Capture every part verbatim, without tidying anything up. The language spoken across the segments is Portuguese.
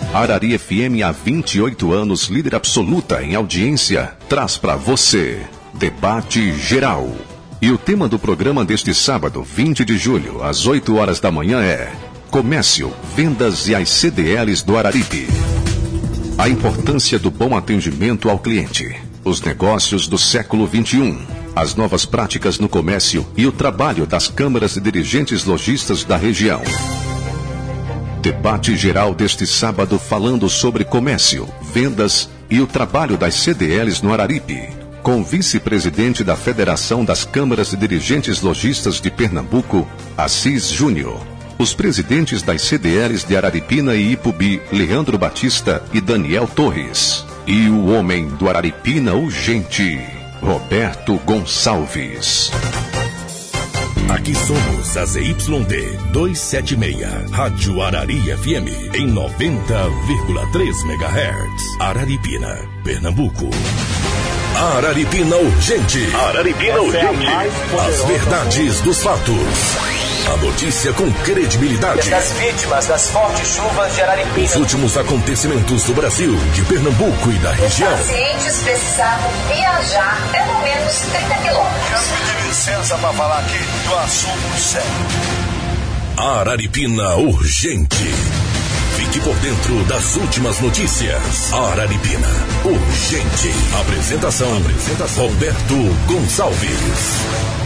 Arari F M há vinte e oito anos, líder absoluta em audiência, traz para você Debate Geral. E o tema do programa deste sábado, vinte de julho, às oito horas da manhã é Comércio, Vendas e as C D Ls do Araripe. A importância do bom atendimento ao cliente, os negócios do século vinte e um, as novas práticas no comércio e o trabalho das câmaras e dirigentes lojistas da região. Debate geral deste sábado falando sobre comércio, vendas e o trabalho das C D Ls no Araripe, com vice-presidente da Federação das Câmaras e Dirigentes Lojistas de Pernambuco, Assis Júnior, os presidentes das C D Ls de Araripina e Ipubi, Leandro Batista e Daniel Torres, e o homem do Araripina urgente, Roberto Gonçalves. Aqui somos a Z Y D duzentos e setenta e seis, Rádio Arari F M, em noventa vírgula três megahertz, Araripina, Pernambuco. Araripina Urgente. Araripina Urgente. As verdades dos fatos. A notícia com credibilidade. Das vítimas das fortes chuvas de Araripina. Os últimos acontecimentos do Brasil, de Pernambuco e da região. Os pacientes precisavam viajar pelo menos trinta quilômetros. Quero pedir licença para falar aqui do assunto sério. Araripina Urgente. Fique por dentro das últimas notícias. Araripina Urgente. Apresentação, Apresentação. Roberto Gonçalves.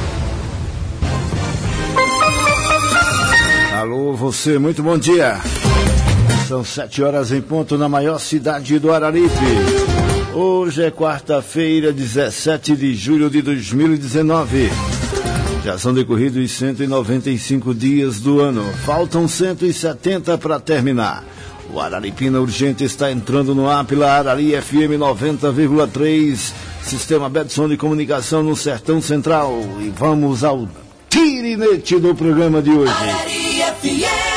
Alô, você, muito bom dia. São sete horas em ponto na maior cidade do Araripe. Hoje é quarta-feira, dezessete de julho de dois mil e dezenove. Já são decorridos cento e noventa e cinco dias do ano. Faltam cento e setenta para terminar. O Araripina Urgente está entrando no ar pela Arari F M noventa vírgula três, Sistema Betson de Comunicação no Sertão Central. E vamos ao tirinete do programa de hoje. Arari F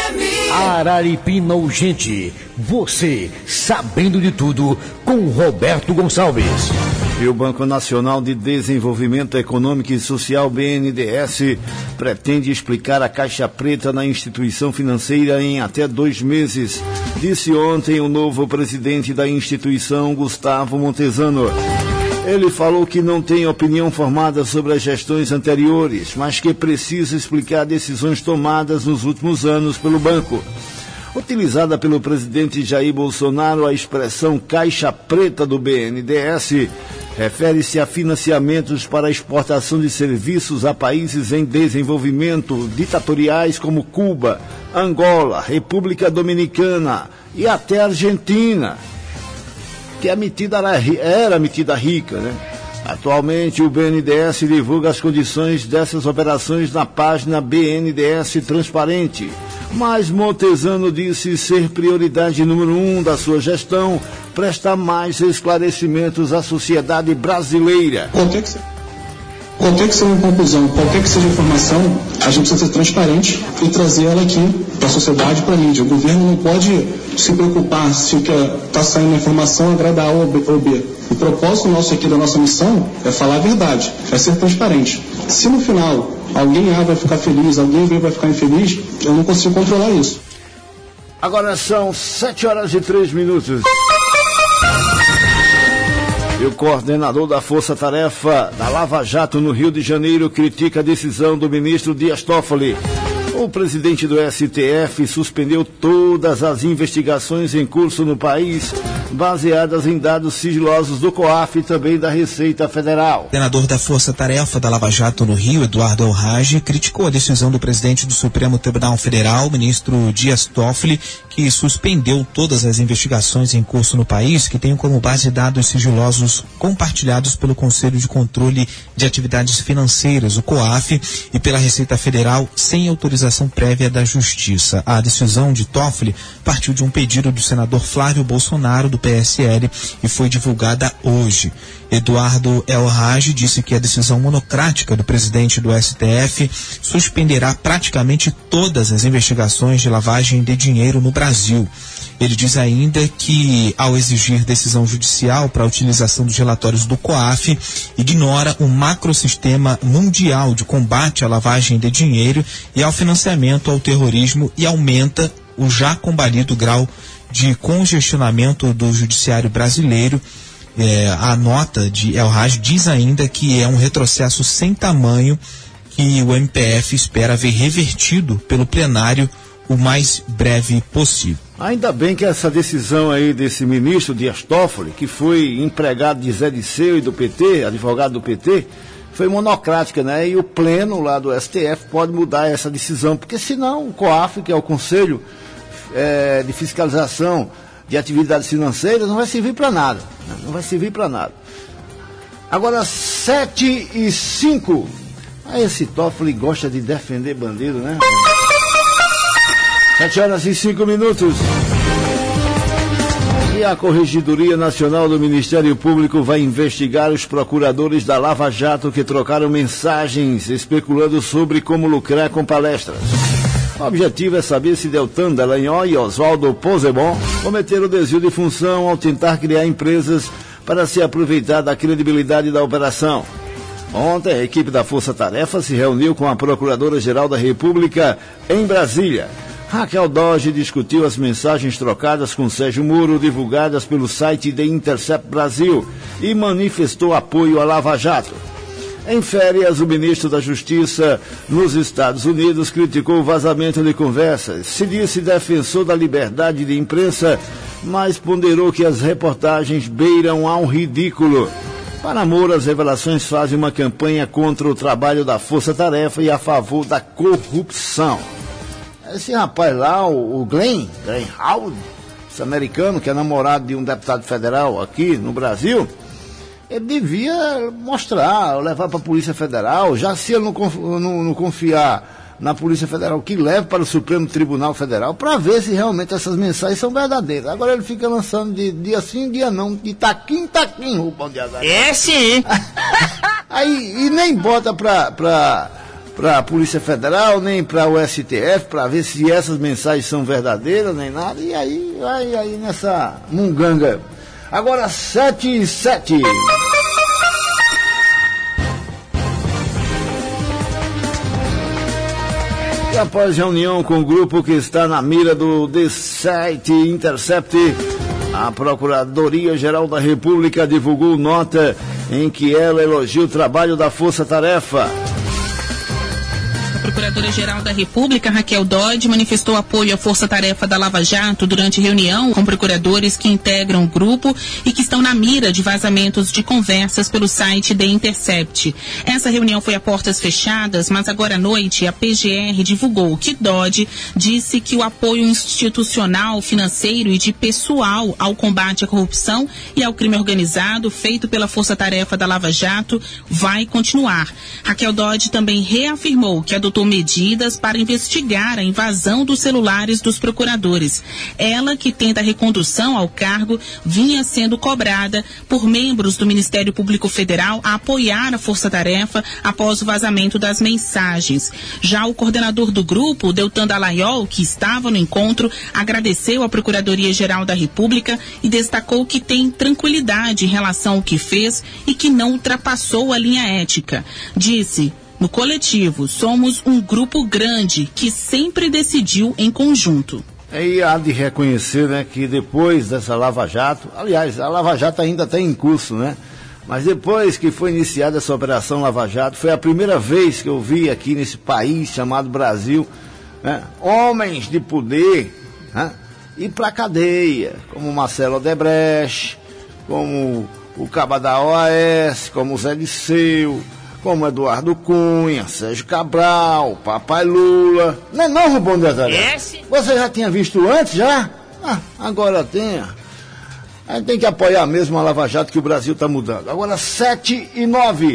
M. Araripina Urgente. Você sabendo de tudo com Roberto Gonçalves. E o Banco Nacional de Desenvolvimento Econômico e Social, B N D E S, pretende explicar a caixa preta na instituição financeira em até dois meses, disse ontem o novo presidente da instituição, Gustavo Montezano. Ele falou que não tem opinião formada sobre as gestões anteriores, mas que precisa explicar decisões tomadas nos últimos anos pelo banco. Utilizada pelo presidente Jair Bolsonaro, a expressão caixa preta do B N D E S refere-se a financiamentos para a exportação de serviços a países em desenvolvimento, ditatoriais como Cuba, Angola, República Dominicana e até Argentina, que é metida, era metida rica, né? Atualmente, o B N D E S divulga as condições dessas operações na página B N D E S Transparente. Mas Montezano disse ser prioridade número um da sua gestão prestar mais esclarecimentos à sociedade brasileira. Qualquer que, se... qualquer que seja a conclusão, qualquer que seja a informação, a gente precisa ser transparente e trazer ela aqui para a sociedade, para a mídia. O governo não pode se preocupar se o que está saindo a informação agrada A ou B. O propósito nosso aqui da nossa missão é falar a verdade, é ser transparente. Se no final alguém A vai ficar feliz, alguém B vai ficar infeliz, eu não consigo controlar isso. Agora são sete horas e três minutos. E o coordenador da Força Tarefa da Lava Jato no Rio de Janeiro critica a decisão do ministro Dias Toffoli. O presidente do S T F suspendeu todas as investigações em curso no país, baseadas em dados sigilosos do COAF e também da Receita Federal. O senador da Força Tarefa da Lava Jato no Rio, Eduardo El-Raj, criticou a decisão do presidente do Supremo Tribunal Federal, ministro Dias Toffoli, que suspendeu todas as investigações em curso no país, que tem como base dados sigilosos compartilhados pelo Conselho de Controle de Atividades Financeiras, o COAF, e pela Receita Federal, sem autorização prévia da Justiça. A decisão de Toffoli partiu de um pedido do senador Flávio Bolsonaro, do P S L, e foi divulgada hoje. Eduardo El-Raj disse que a decisão monocrática do presidente do S T F suspenderá praticamente todas as investigações de lavagem de dinheiro no Brasil. Ele diz ainda que, ao exigir decisão judicial para a utilização dos relatórios do COAF, ignora o macrosistema mundial de combate à lavagem de dinheiro e ao financiamento ao terrorismo e aumenta o já combalido grau de congestionamento do judiciário brasileiro. É, a nota de El Haj diz ainda que é um retrocesso sem tamanho que o M P F espera ver revertido pelo plenário o mais breve possível. Ainda bem que essa decisão aí desse ministro Dias Toffoli, que foi empregado de Zé Disseu e do P T, advogado do P T, foi monocrática, né? E o pleno lá do S T F pode mudar essa decisão, porque senão o COAF, que é o Conselho é, de Fiscalização de Atividades Financeiras, não vai servir para nada, né? Não vai servir para nada. Agora, sete e cinco. Ah, esse Toffoli gosta de defender bandido, né? Sete horas e cinco minutos. E a Corregedoria Nacional do Ministério Público vai investigar os procuradores da Lava Jato que trocaram mensagens especulando sobre como lucrar com palestras. O objetivo é saber se Deltan Dallagnol e Oswaldo Pozzebon cometeram desvio de função ao tentar criar empresas para se aproveitar da credibilidade da operação. Ontem, a equipe da Força Tarefa se reuniu com a Procuradora-Geral da República em Brasília. Raquel Dodge discutiu as mensagens trocadas com Sérgio Moro, divulgadas pelo site The Intercept Brasil, e manifestou apoio à Lava Jato. Em férias, o ministro da Justiça nos Estados Unidos criticou o vazamento de conversas. Se disse defensor da liberdade de imprensa, mas ponderou que as reportagens beiram ao ridículo. Para Moro, as revelações fazem uma campanha contra o trabalho da Força Tarefa e a favor da corrupção. Esse rapaz lá, o, o Glenn, Glenn Howard, esse americano que é namorado de um deputado federal aqui no Brasil, ele devia mostrar, levar para a Polícia Federal, já se ele não, não, não confiar na Polícia Federal, que leve para o Supremo Tribunal Federal, para ver se realmente essas mensagens são verdadeiras. Agora ele fica lançando de dia sim, dia não, de taquim em taquim, o pão de azar. É sim! Aí, e nem bota para... para para a Polícia Federal, nem para o S T F, para ver se essas mensagens são verdadeiras, nem nada, e aí, aí, aí nessa munganga. Agora, sete e sete. E após reunião com o grupo que está na mira do The Site Intercept, a Procuradoria-Geral da República divulgou nota em que ela elogia o trabalho da Força Tarefa. A Procuradora-Geral da República, Raquel Dodge, manifestou apoio à Força-Tarefa da Lava Jato durante reunião com procuradores que integram o grupo e que estão na mira de vazamentos de conversas pelo site The Intercept. Essa reunião foi a portas fechadas, mas agora à noite a P G R divulgou que Dodge disse que o apoio institucional, financeiro e de pessoal ao combate à corrupção e ao crime organizado feito pela Força-Tarefa da Lava Jato vai continuar. Raquel Dodge também reafirmou que adotou medidas para investigar a invasão dos celulares dos procuradores. Ela, que tenta a recondução ao cargo, vinha sendo cobrada por membros do Ministério Público Federal a apoiar a Força-Tarefa após o vazamento das mensagens. Já o coordenador do grupo, Deltan Dallagnol, que estava no encontro, agradeceu à Procuradoria-Geral da República e destacou que tem tranquilidade em relação ao que fez e que não ultrapassou a linha ética. Disse: no coletivo, somos um grupo grande que sempre decidiu em conjunto. E há de reconhecer, né, que depois dessa Lava Jato, aliás, a Lava Jato ainda está em curso, né? Mas depois que foi iniciada essa Operação Lava Jato, foi a primeira vez que eu vi aqui nesse país chamado Brasil, né, homens de poder, né, ir para a cadeia, como Marcelo Odebrecht, como o Caba da O A S, como o Zé Disseu, como Eduardo Cunha, Sérgio Cabral, Papai Lula. Não é não, Rubão de Azaré? Esse? Você já tinha visto antes, já? Ah, agora tem. A gente tem que apoiar mesmo a Lava Jato, que o Brasil está mudando. Agora, sete e nove.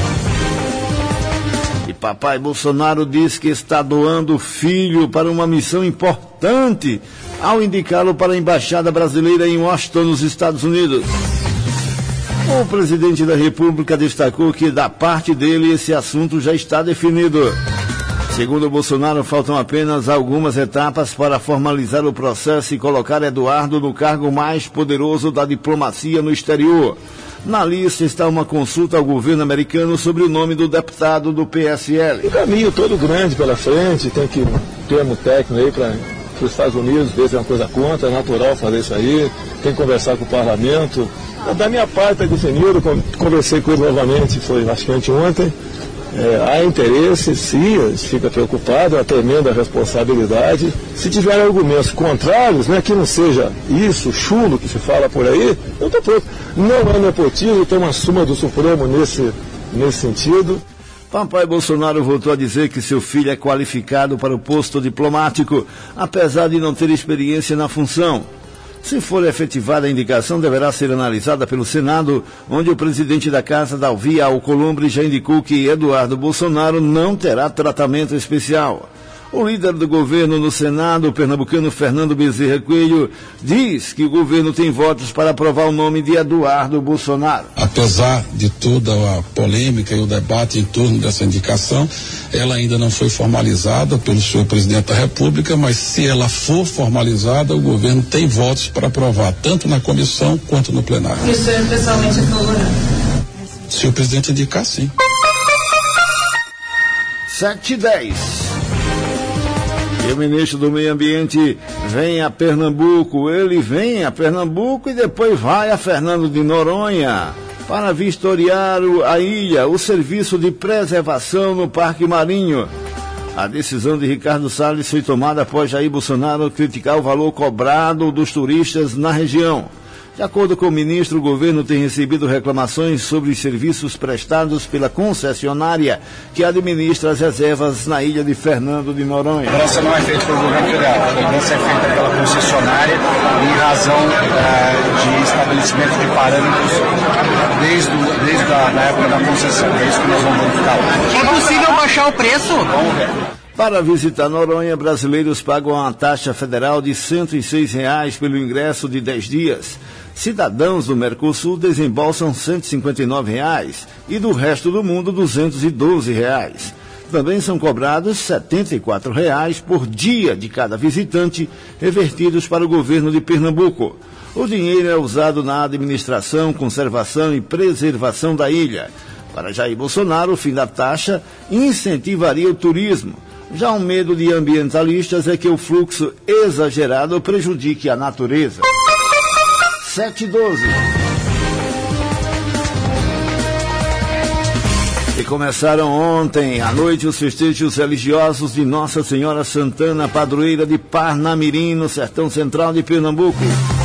E Papai Bolsonaro diz que está doando o filho para uma missão importante ao indicá-lo para a Embaixada Brasileira em Washington, nos Estados Unidos. O presidente da República destacou que, da parte dele, esse assunto já está definido. Segundo Bolsonaro, faltam apenas algumas etapas para formalizar o processo e colocar Eduardo no cargo mais poderoso da diplomacia no exterior. Na lista está uma consulta ao governo americano sobre o nome do deputado do P S L. Um caminho todo grande pela frente, tem que termo técnico aí para para os Estados Unidos, ver se é uma coisa contra, é natural fazer isso aí, tem que conversar com o parlamento. Da minha parte é definido, conversei com ele novamente, foi acho que anteontem. É, há interesse, sim, fica preocupado, é uma tremenda responsabilidade. Se tiver argumentos contrários, né, que não seja isso, chulo que se fala por aí, eu estou pronto. Não é nepotismo, tem uma súmula do Supremo nesse, nesse sentido. Papai Bolsonaro voltou a dizer que seu filho é qualificado para o posto diplomático, apesar de não ter experiência na função. Se for efetivada a indicação, deverá ser analisada pelo Senado, onde o presidente da Casa, Davi Alcolumbre, já indicou que Eduardo Bolsonaro não terá tratamento especial. O líder do governo no Senado, o pernambucano Fernando Bezerra Coelho, diz que o governo tem votos para aprovar o nome de Eduardo Bolsonaro. Apesar de toda a polêmica e o debate em torno dessa indicação, ela ainda não foi formalizada pelo senhor presidente da República, mas se ela for formalizada, o governo tem votos para aprovar, tanto na comissão quanto no plenário. E o senhor pessoalmente é favorável? Se o presidente indicar, sim. sete e dez. E o ministro do Meio Ambiente vem a Pernambuco. Ele vem a Pernambuco e depois vai a Fernando de Noronha para vistoriar a ilha, o serviço de preservação no Parque Marinho. A decisão de Ricardo Salles foi tomada após Jair Bolsonaro criticar o valor cobrado dos turistas na região. De acordo com o ministro, o governo tem recebido reclamações sobre os serviços prestados pela concessionária que administra as reservas na ilha de Fernando de Noronha. A cobrança não é feita pelo governo federal, a cobrança é feita pela concessionária em razão uh, de estabelecimento de parâmetros desde, o, desde a da época da concessão. É isso que nós vamos verificar. É possível baixar o preço? Vamos ver. Para visitar Noronha, brasileiros pagam uma taxa federal de cento e seis reais pelo ingresso de dez dias. Cidadãos do Mercosul desembolsam cento e cinquenta e nove reais e do resto do mundo duzentos e doze reais. Também são cobrados setenta e quatro reais por dia de cada visitante, revertidos para o governo de Pernambuco. O dinheiro é usado na administração, conservação e preservação da ilha. Para Jair Bolsonaro, o fim da taxa incentivaria o turismo. Já o medo de ambientalistas é que o fluxo exagerado prejudique a natureza. sete e doze. E começaram ontem à noite os festejos religiosos de Nossa Senhora Santana, padroeira de Parnamirim, no sertão central de Pernambuco.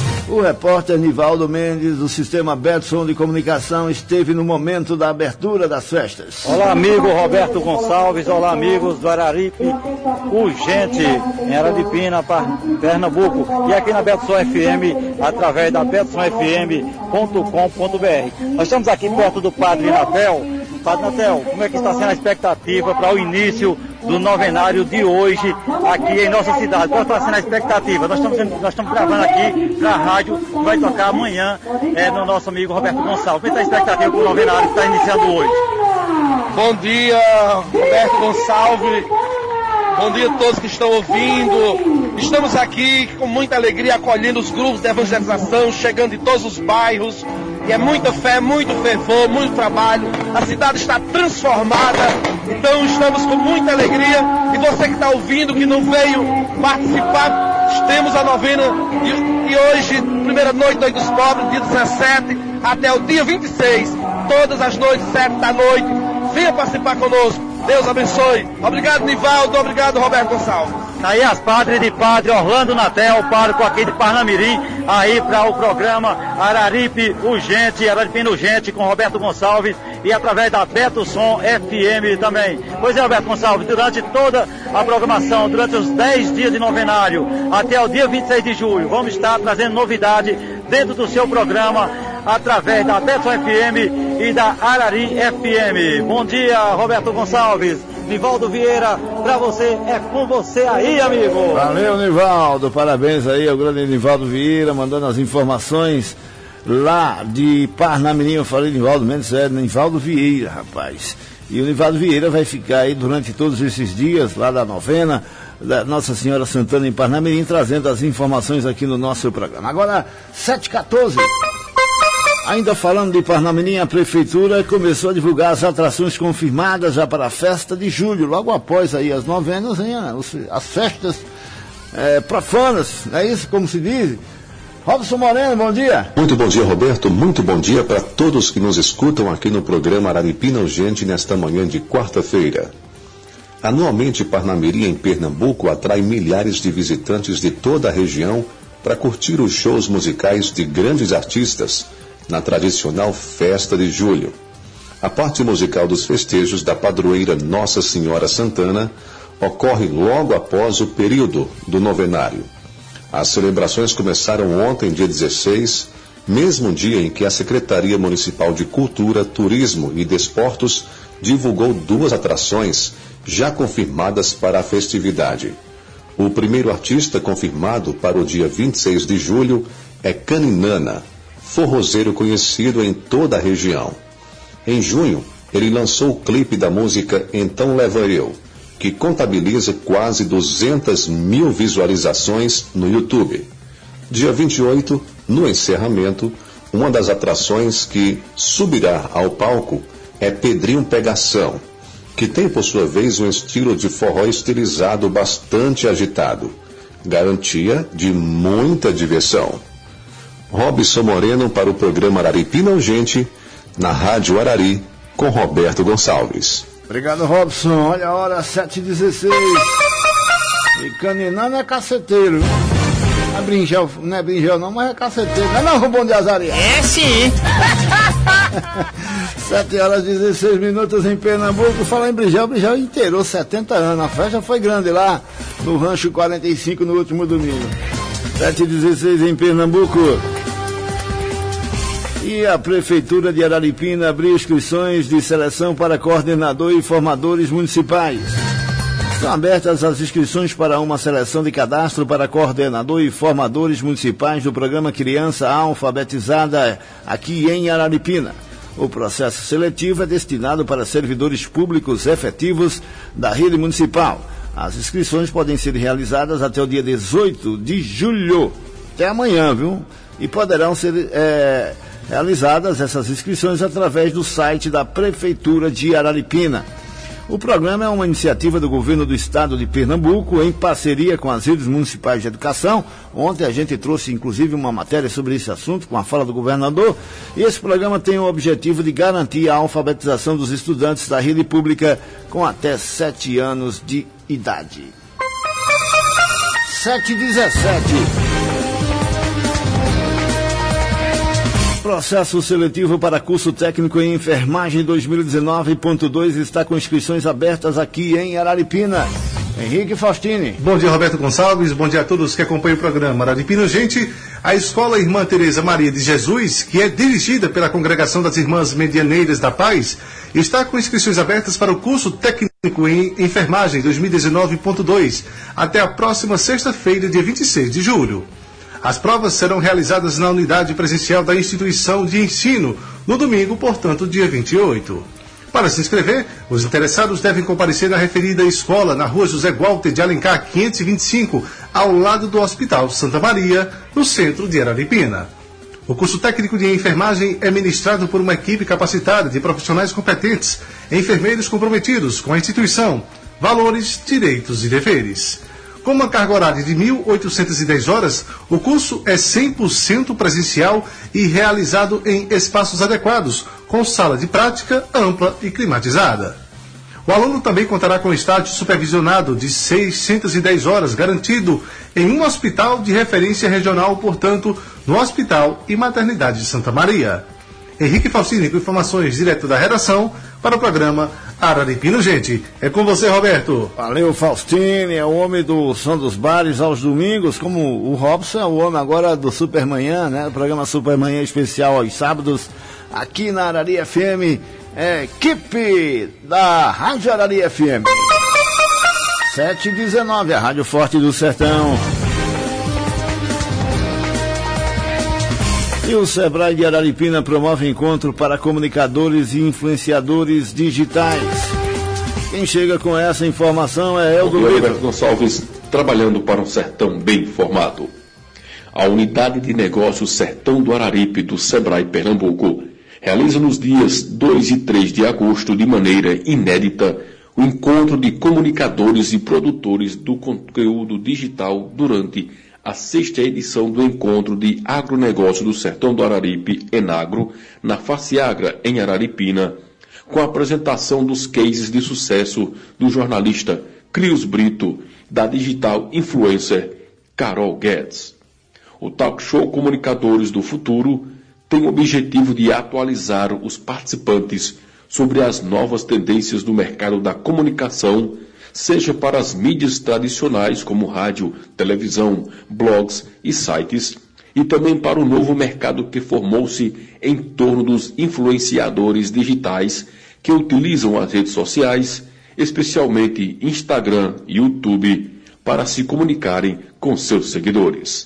O repórter Nivaldo Mendes, do Sistema Betson de Comunicação, esteve no momento da abertura das festas. Olá, amigo Roberto Gonçalves, olá, amigos do Araripe Urgente, em Araripina, Pernambuco, e aqui na Betson F M, através da betson f m ponto com ponto b r. Nós estamos aqui perto do Padre Natel. Padre Natel, como é que está sendo a expectativa para o início do novenário de hoje aqui em nossa cidade? Qual está sendo a expectativa? Nós estamos, nós estamos gravando aqui para a rádio que vai tocar amanhã é, no nosso amigo Roberto Gonçalves. Como é que está a expectativa para o novenário que está iniciando hoje? Bom dia, Roberto Gonçalves. Bom dia a todos que estão ouvindo. Estamos aqui com muita alegria acolhendo os grupos de evangelização, chegando em todos os bairros. E é muita fé, muito fervor, muito trabalho. A cidade está transformada. Então estamos com muita alegria. E você que está ouvindo, que não veio participar, temos a novena de, de hoje, primeira noite, noite dos pobres, dia dezessete, até o dia vinte e seis. Todas as noites, sete da noite. Venha participar conosco. Deus abençoe. Obrigado, Nivaldo. Obrigado, Roberto Gonçalves. Aí as padres de Padre Orlando Natel, pároco aqui de Parnamirim, aí para o programa Araripe Urgente, Araripina Urgente, com Roberto Gonçalves e através da Betson F M também. Pois é, Roberto Gonçalves, durante toda a programação, durante os dez dias de novenário, até o dia vinte e seis de julho, vamos estar trazendo novidade dentro do seu programa, através da Betson F M e da Arari F M. Bom dia, Roberto Gonçalves. Nivaldo Vieira, pra você, é com você aí, amigo. Valeu, Nivaldo, parabéns aí ao grande Nivaldo Vieira, mandando as informações lá de Parnamirim. Eu falei Nivaldo Mendes, é Nivaldo Vieira, rapaz. E o Nivaldo Vieira vai ficar aí durante todos esses dias, lá da novena, da Nossa Senhora Santana em Parnamirim, trazendo as informações aqui no nosso programa. Agora, sete e quatorze. Ainda falando de Parnamirim, a Prefeitura começou a divulgar as atrações confirmadas já para a festa de julho, logo após aí as novenas, hein, as festas é, profanas, não é isso como se diz? Robson Moreno, bom dia. Muito bom dia, Roberto. Muito bom dia para todos que nos escutam aqui no programa Araripina Urgente nesta manhã de quarta-feira. Anualmente, Parnamirim, em Pernambuco, atrai milhares de visitantes de toda a região para curtir os shows musicais de grandes artistas na tradicional Festa de Julho. A parte musical dos festejos da padroeira Nossa Senhora Santana ocorre logo após o período do novenário. As celebrações começaram ontem, dia dezesseis, mesmo dia em que a Secretaria Municipal de Cultura, Turismo e Desportos divulgou duas atrações já confirmadas para a festividade. O primeiro artista confirmado para o dia vinte e seis de julho é Caninana, forrozeiro conhecido em toda a região. Em junho, ele lançou o clipe da música Então Leva Eu, que contabiliza quase duzentas mil visualizações no YouTube. Dia vinte e oito, no encerramento, uma das atrações que subirá ao palco é Pedrinho Pegação, que tem por sua vez um estilo de forró estilizado bastante agitado. Garantia de muita diversão. Robson Moreno para o programa Araripina Urgente, na Rádio Arari, com Roberto Gonçalves. Obrigado, Robson. Olha a hora, sete e dezesseis. E Caninana é caceteiro. Não é brinjel, não é brinjel não, mas é caceteiro. Não é não, Rubão de Azaria? É sim. sete horas e dezesseis minutos em Pernambuco. Falar em brinjel, o brinjel inteirou setenta anos. A festa foi grande lá no Rancho quarenta e cinco no último domingo. sete e dezesseis em Pernambuco. E a Prefeitura de Araripina abriu inscrições de seleção para coordenador e formadores municipais. Estão abertas as inscrições para uma seleção de cadastro para coordenador e formadores municipais do programa Criança Alfabetizada aqui em Araripina. O processo seletivo é destinado para servidores públicos efetivos da rede municipal. As inscrições podem ser realizadas até o dia dezoito de julho, até amanhã, viu? E poderão ser é, realizadas essas inscrições através do site da Prefeitura de Araripina. O programa é uma iniciativa do governo do estado de Pernambuco, em parceria com as redes municipais de educação. Ontem a gente trouxe, inclusive, uma matéria sobre esse assunto, com a fala do governador. E esse programa tem o objetivo de garantir a alfabetização dos estudantes da rede pública com até sete anos de idade. sete e dezessete. Processo seletivo para curso técnico em enfermagem dois mil e dezenove ponto dois está com inscrições abertas aqui em Araripina. Henrique Faustini. Bom dia, Roberto Gonçalves. Bom dia a todos que acompanham o programa Araripina. Gente, a Escola Irmã Teresa Maria de Jesus, que é dirigida pela Congregação das Irmãs Medianeiras da Paz, está com inscrições abertas para o curso técnico em enfermagem dois mil e dezenove ponto dois até a próxima sexta-feira, dia vinte e seis de julho. As provas serão realizadas na unidade presencial da instituição de ensino, no domingo, portanto, dia vinte e oito. Para se inscrever, os interessados devem comparecer na referida escola, na rua José Walter de Alencar, quinhentos e vinte e cinco, ao lado do Hospital Santa Maria, no centro de Araripina. O curso técnico de enfermagem é ministrado por uma equipe capacitada de profissionais competentes, enfermeiros comprometidos com a instituição, valores, direitos e deveres. Com uma carga horária de mil oitocentas e dez horas, o curso é cem por cento presencial e realizado em espaços adequados, com sala de prática ampla e climatizada. O aluno também contará com estágio supervisionado de seiscentas e dez horas, garantido em um hospital de referência regional, portanto, no Hospital e Maternidade de Santa Maria. Henrique Faustini, com informações direto da redação, para o programa Araripina Urgente. É com você, Roberto. Valeu, Faustini, é o homem do som dos bares aos domingos, como o Robson é o homem agora do Supermanhã, né? O programa Supermanhã especial aos sábados, aqui na Arari F M, é, equipe da Rádio Arari F M. sete e dezenove, a Rádio Forte do Sertão. E o Sebrae de Araripina promove encontro para comunicadores e influenciadores digitais. Quem chega com essa informação é Eldo Lito. Roberto Gonçalves, trabalhando para um sertão bem informado. A Unidade de Negócios Sertão do Araripe do Sebrae Pernambuco realiza nos dias dois e três de agosto, de maneira inédita, o encontro de comunicadores e produtores do conteúdo digital durante a sexta edição do Encontro de Agronegócio do Sertão do Araripe, Enagro, na Faciagra, em Araripina, com a apresentação dos cases de sucesso do jornalista Crius Brito, da digital influencer Carol Guedes. O talk show Comunicadores do Futuro tem o objetivo de atualizar os participantes sobre as novas tendências do mercado da comunicação, seja para as mídias tradicionais como rádio, televisão, blogs e sites, e também para o novo mercado que formou-se em torno dos influenciadores digitais que utilizam as redes sociais, especialmente Instagram e YouTube, para se comunicarem com seus seguidores.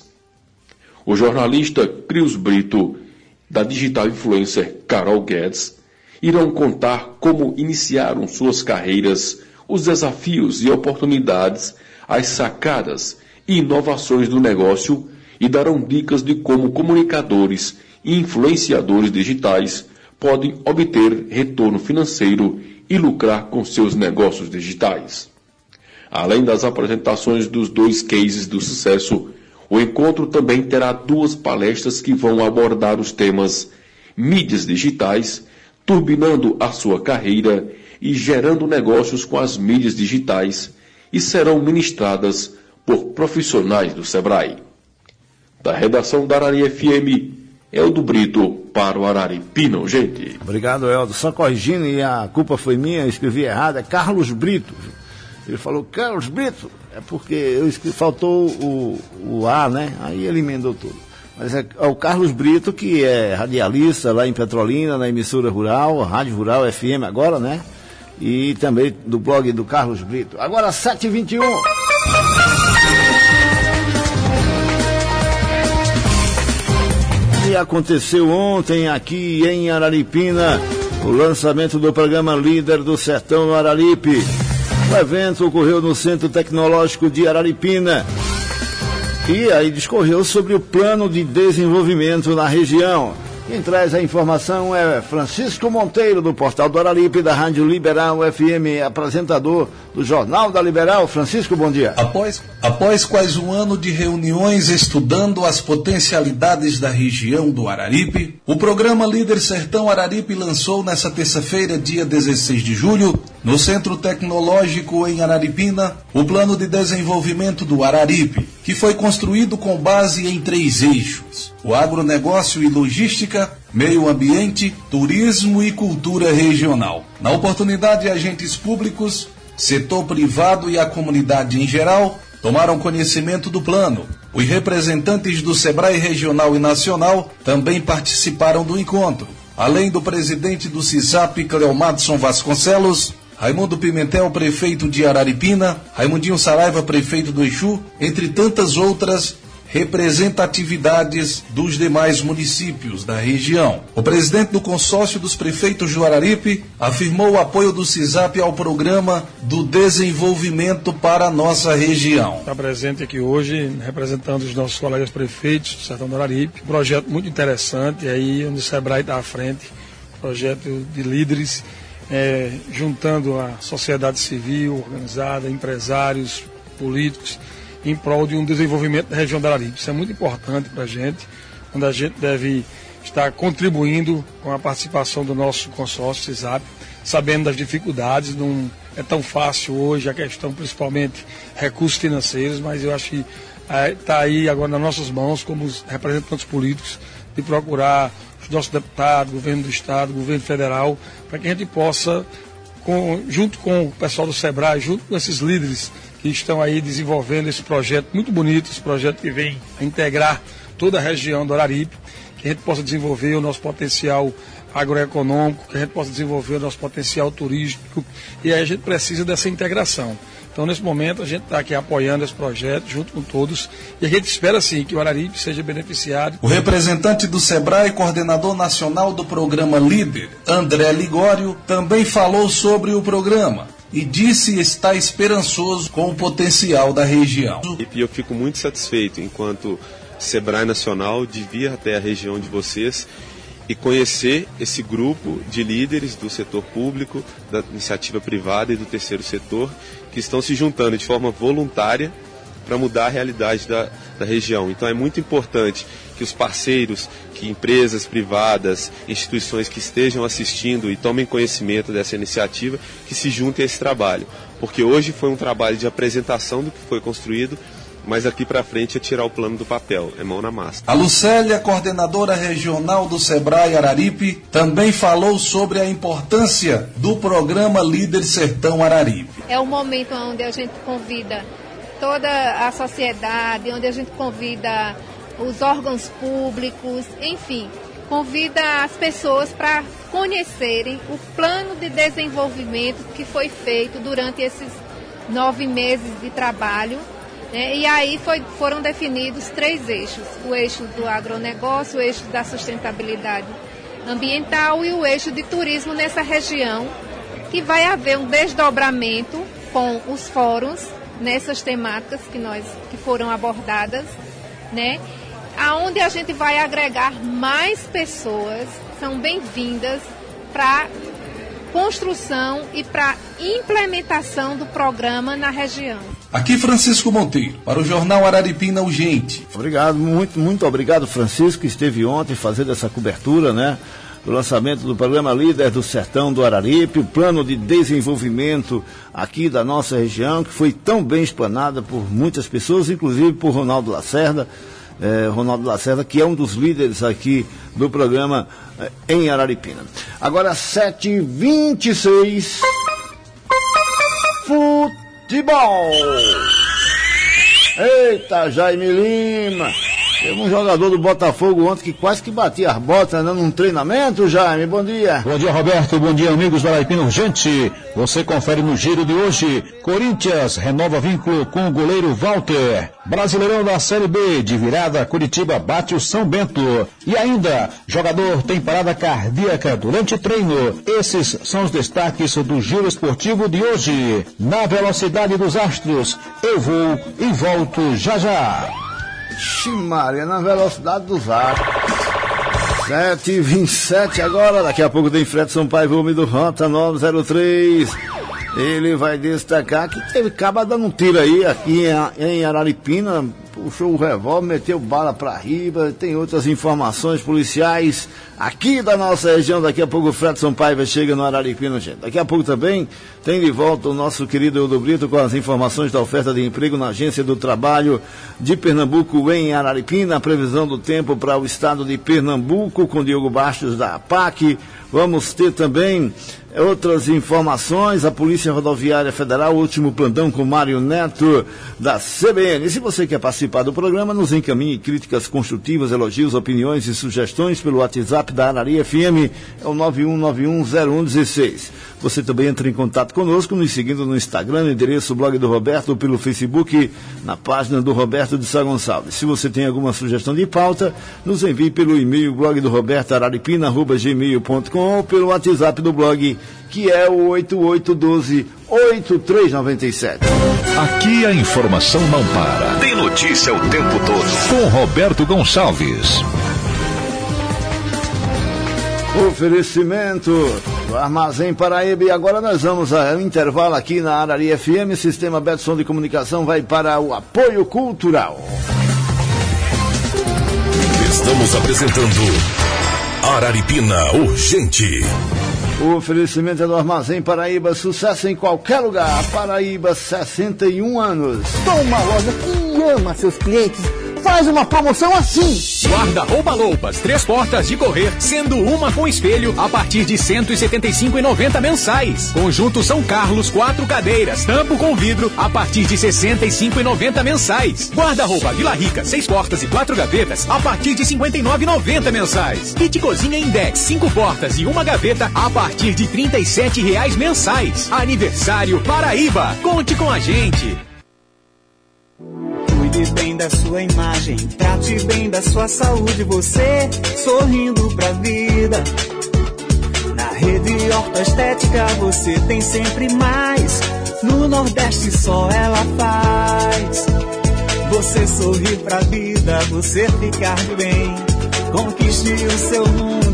O jornalista Crius Brito, da digital influencer Carol Guedes, irão contar como iniciaram suas carreiras, os desafios e oportunidades, as sacadas e inovações do negócio e darão dicas de como comunicadores e influenciadores digitais podem obter retorno financeiro e lucrar com seus negócios digitais. Além das apresentações dos dois cases do sucesso, o encontro também terá duas palestras que vão abordar os temas mídias digitais, turbinando a sua carreira e gerando negócios com as mídias digitais, e serão ministradas por profissionais do Sebrae. Da redação da Arari F M, Eldo Brito para o Araripina, gente. Obrigado, Eldo. Só corrigindo, e a culpa foi minha, eu escrevi errado, é Carlos Brito. Ele falou Carlos Brito, é porque eu escrevi, faltou o, o A, né? Aí ele emendou tudo. Mas é, é o Carlos Brito, que é radialista lá em Petrolina, na emissora rural, Rádio Rural F M agora, né? E também do blog do Carlos Brito. Agora sete e vinte e um. E aconteceu ontem aqui em Araripina o lançamento do programa Líder do Sertão no Araripe. O evento ocorreu no Centro Tecnológico de Araripina e aí discorreu sobre o plano de desenvolvimento na região. Quem traz a informação é Francisco Monteiro, do Portal do Araripe, da Rádio Liberal F M, apresentador do Jornal da Liberal. Francisco, bom dia. Após, após quase um ano de reuniões estudando as potencialidades da região do Araripe, o programa Líder Sertão Araripe lançou nesta terça-feira, dia dezesseis de julho, no Centro Tecnológico em Araripina, o Plano de Desenvolvimento do Araripe, que foi construído com base em três eixos: o agronegócio e logística, meio ambiente, turismo e cultura regional. Na oportunidade, agentes públicos, setor privado e a comunidade em geral tomaram conhecimento do plano. Os representantes do Sebrae Regional e Nacional também participaram do encontro, além do presidente do CISAP, Cleomadson Vasconcelos, Raimundo Pimentel, prefeito de Araripina, Raimundinho Saraiva, prefeito do Exu, entre tantas outras representatividades dos demais municípios da região. O presidente do consórcio dos prefeitos do Araripe afirmou o apoio do CISAP ao programa do desenvolvimento para a nossa região. Está presente aqui hoje, representando os nossos colegas prefeitos do Sertão do Araripe, um projeto muito interessante, aí onde o Sebrae está à frente, projeto de líderes, é, juntando a sociedade civil organizada, empresários, políticos, em prol de um desenvolvimento da região do Araripe. Isso é muito importante para a gente, onde a gente deve estar contribuindo com a participação do nosso consórcio CISAP, sabendo das dificuldades. Não é tão fácil hoje a questão, principalmente recursos financeiros, mas eu acho que está aí agora nas nossas mãos, como os representantes políticos, de procurar os nossos deputados, governo do Estado, governo federal, para que a gente possa, com, junto com o pessoal do Sebrae, junto com esses líderes que estão aí desenvolvendo esse projeto muito bonito, esse projeto que vem a integrar toda a região do Araripe, que a gente possa desenvolver o nosso potencial agroeconômico, que a gente possa desenvolver o nosso potencial turístico, e aí a gente precisa dessa integração. Então, nesse momento, a gente está aqui apoiando esse projeto, junto com todos, e a gente espera, sim, que o Araripe seja beneficiado. O representante do Sebrae, coordenador nacional do programa Líder, André Ligório, também falou sobre o programa e disse estar esperançoso com o potencial da região. E eu fico muito satisfeito, enquanto Sebrae Nacional, de vir até a região de vocês e conhecer esse grupo de líderes do setor público, da iniciativa privada e do terceiro setor, que estão se juntando de forma voluntária para mudar a realidade da, da região. Então é muito importante que os parceiros, que empresas privadas, instituições que estejam assistindo e tomem conhecimento dessa iniciativa, que se juntem a esse trabalho. Porque hoje foi um trabalho de apresentação do que foi construído, mas aqui para frente é tirar o plano do papel, é mão na massa. A Lucélia, coordenadora regional do Sebrae Araripe, também falou sobre a importância do programa Líder Sertão Araripe. É o momento onde a gente convida toda a sociedade, onde a gente convida os órgãos públicos, enfim, convida as pessoas para conhecerem o plano de desenvolvimento que foi feito durante esses nove meses de trabalho. Né? E aí foi, foram definidos três eixos: o eixo do agronegócio, o eixo da sustentabilidade ambiental e o eixo de turismo nessa região, que vai haver um desdobramento com os fóruns nessas temáticas que, nós, que foram abordadas, né? Aonde a gente vai agregar mais pessoas, são bem-vindas para construção e para implementação do programa na região. Aqui Francisco Monteiro, para o Jornal Araripina Urgente. Obrigado, muito, muito obrigado, Francisco, que esteve ontem fazendo essa cobertura, né? Do lançamento do programa Líder do Sertão do Araripe, o plano de desenvolvimento aqui da nossa região, que foi tão bem explanada por muitas pessoas, inclusive por Ronaldo Lacerda, eh, Ronaldo Lacerda, que é um dos líderes aqui do programa eh, em Araripina. Agora, sete e vinte e seis, futebol. Eita, Jaime Lima. Teve um jogador do Botafogo ontem que quase que batia as botas, né, num treinamento, Jaime. Bom dia. Bom dia, Roberto. Bom dia, amigos do Araripina Urgente. Você confere no giro de hoje. Corinthians renova vínculo com o goleiro Walter. Brasileirão da Série B, de virada, Curitiba bate o São Bento. E ainda, jogador tem parada cardíaca durante treino. Esses são os destaques do giro esportivo de hoje. Na velocidade dos astros, eu vou e volto já já. Ximaria, na velocidade dos astros. sete e vinte e sete agora, daqui a pouco tem Fred Sampaio, volume do Rota nove zero três. Ele vai destacar que teve caba dando um tiro aí aqui em, em Araripina, puxou o revólver, meteu bala pra riba. Tem outras informações policiais aqui da nossa região. Daqui a pouco o Fred Sampaio chega no Araripina, gente. Daqui a pouco também tem de volta o nosso querido Eudo Brito com as informações da oferta de emprego na Agência do Trabalho de Pernambuco em Araripina. A previsão do tempo para o estado de Pernambuco com Diogo Bastos da A P A C. Vamos ter também outras informações, a Polícia Rodoviária Federal, o último plantão com Mário Neto da C B N. E se você quer participar do programa, nos encaminhe críticas construtivas, elogios, opiniões e sugestões pelo WhatsApp da Araria F M, é o nove um nove um zero um um seis. Você também entra em contato conosco, nos seguindo no Instagram, no endereço Blog do Roberto, ou pelo Facebook, na página do Roberto de Sá Gonçalves. Se você tem alguma sugestão de pauta, nos envie pelo e-mail blog do Roberto araripina arroba gmail ponto com ou pelo WhatsApp do blog, que é o oito oito um dois oito três nove sete. Aqui a informação não para. Tem notícia o tempo todo. Com Roberto Gonçalves. Oferecimento do Armazém Paraíba. E agora nós vamos ao intervalo aqui na Araria F M. Sistema Betson de Comunicação vai para o apoio cultural. Estamos apresentando Araripina Urgente. O oferecimento é do Armazém Paraíba, sucesso em qualquer lugar. Paraíba, sessenta e um anos. Sou uma loja que ama seus clientes. Faz uma promoção assim. Guarda-roupa Loupas, três portas de correr, sendo uma com espelho, a partir de cento e setenta e cinco reais e noventa centavos mensais. Conjunto São Carlos, quatro cadeiras, tampo com vidro, a partir de sessenta e cinco reais e noventa centavos mensais. Guarda-roupa Vila Rica, seis portas e quatro gavetas, a partir de cinquenta e nove reais e noventa centavos mensais. Kit Cozinha Index, cinco portas e uma gaveta, a partir de trinta e sete reais mensais. Aniversário Paraíba, conte com a gente. Cuide bem da sua imagem, trate bem da sua saúde, você sorrindo pra vida. Na Rede Ortoestética você tem sempre mais, no Nordeste só ela faz. Você sorrir pra vida, você ficar de bem, conquiste o seu mundo,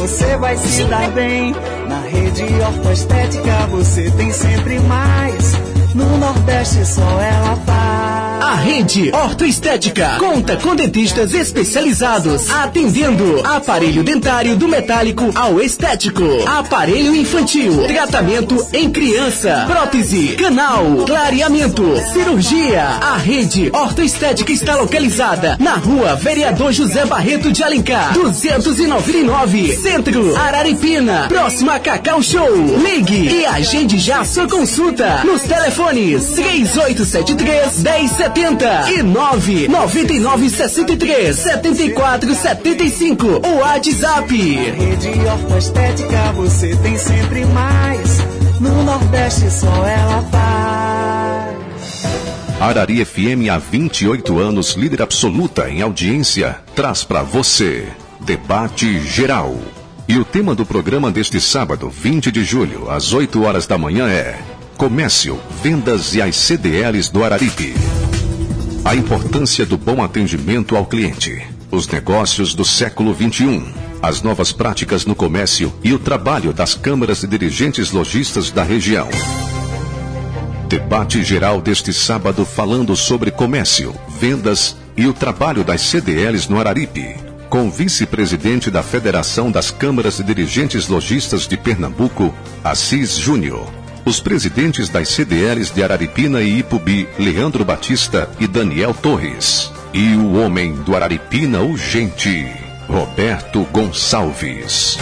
você vai se dar bem. Na rede ortoestética você tem sempre mais. No Nordeste só ela faz. A Rede Ortoestética conta com dentistas especializados, atendendo aparelho dentário do metálico ao estético, aparelho infantil, tratamento em criança, prótese, canal, clareamento, cirurgia. A Rede Ortoestética está localizada na Rua Vereador José Barreto de Alencar, duzentos e noventa e nove, Centro, Araripina, próximo a Cacau Show. Ligue e agende já sua consulta nos telefones três oito sete três, um zero sete zero e nove nove nove seis três, sete quatro sete cinco. O WhatsApp. Na Rede Ortoestética você tem sempre mais. No Nordeste só ela faz. Arari F M há vinte e oito anos, líder absoluta em audiência, traz para você Debate Geral. E o tema do programa deste sábado, vinte de julho, às oito horas da manhã é Comércio, Vendas e as C D Ls do Araripe. A importância do bom atendimento ao cliente, os negócios do século vinte e um, as novas práticas no comércio e o trabalho das câmaras e dirigentes lojistas da região. Debate geral deste sábado falando sobre comércio, vendas e o trabalho das C D Ls no Araripe, com o vice-presidente da Federação das Câmaras e Dirigentes Lojistas de Pernambuco, Assis Júnior. Os presidentes das C D Ls de Araripina e Ipubi, Leandro Batista e Daniel Torres. E o homem do Araripina Urgente, Roberto Gonçalves.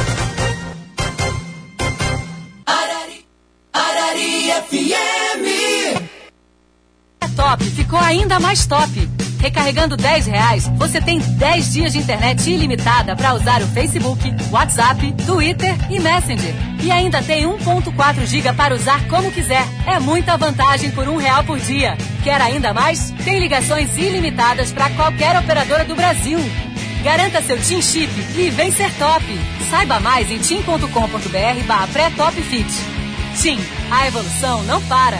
Arari, Arari F M. É top, ficou ainda mais top. Recarregando dez reais, você tem dez dias de internet ilimitada para usar o Facebook, WhatsApp, Twitter e Messenger. E ainda tem um ponto quatro giga para usar como quiser. É muita vantagem por um real por dia. Quer ainda mais? Tem ligações ilimitadas para qualquer operadora do Brasil. Garanta seu TIM Chip e vem ser top. Saiba mais em tim ponto com ponto br barra pré-top fit. TIM, a evolução não para.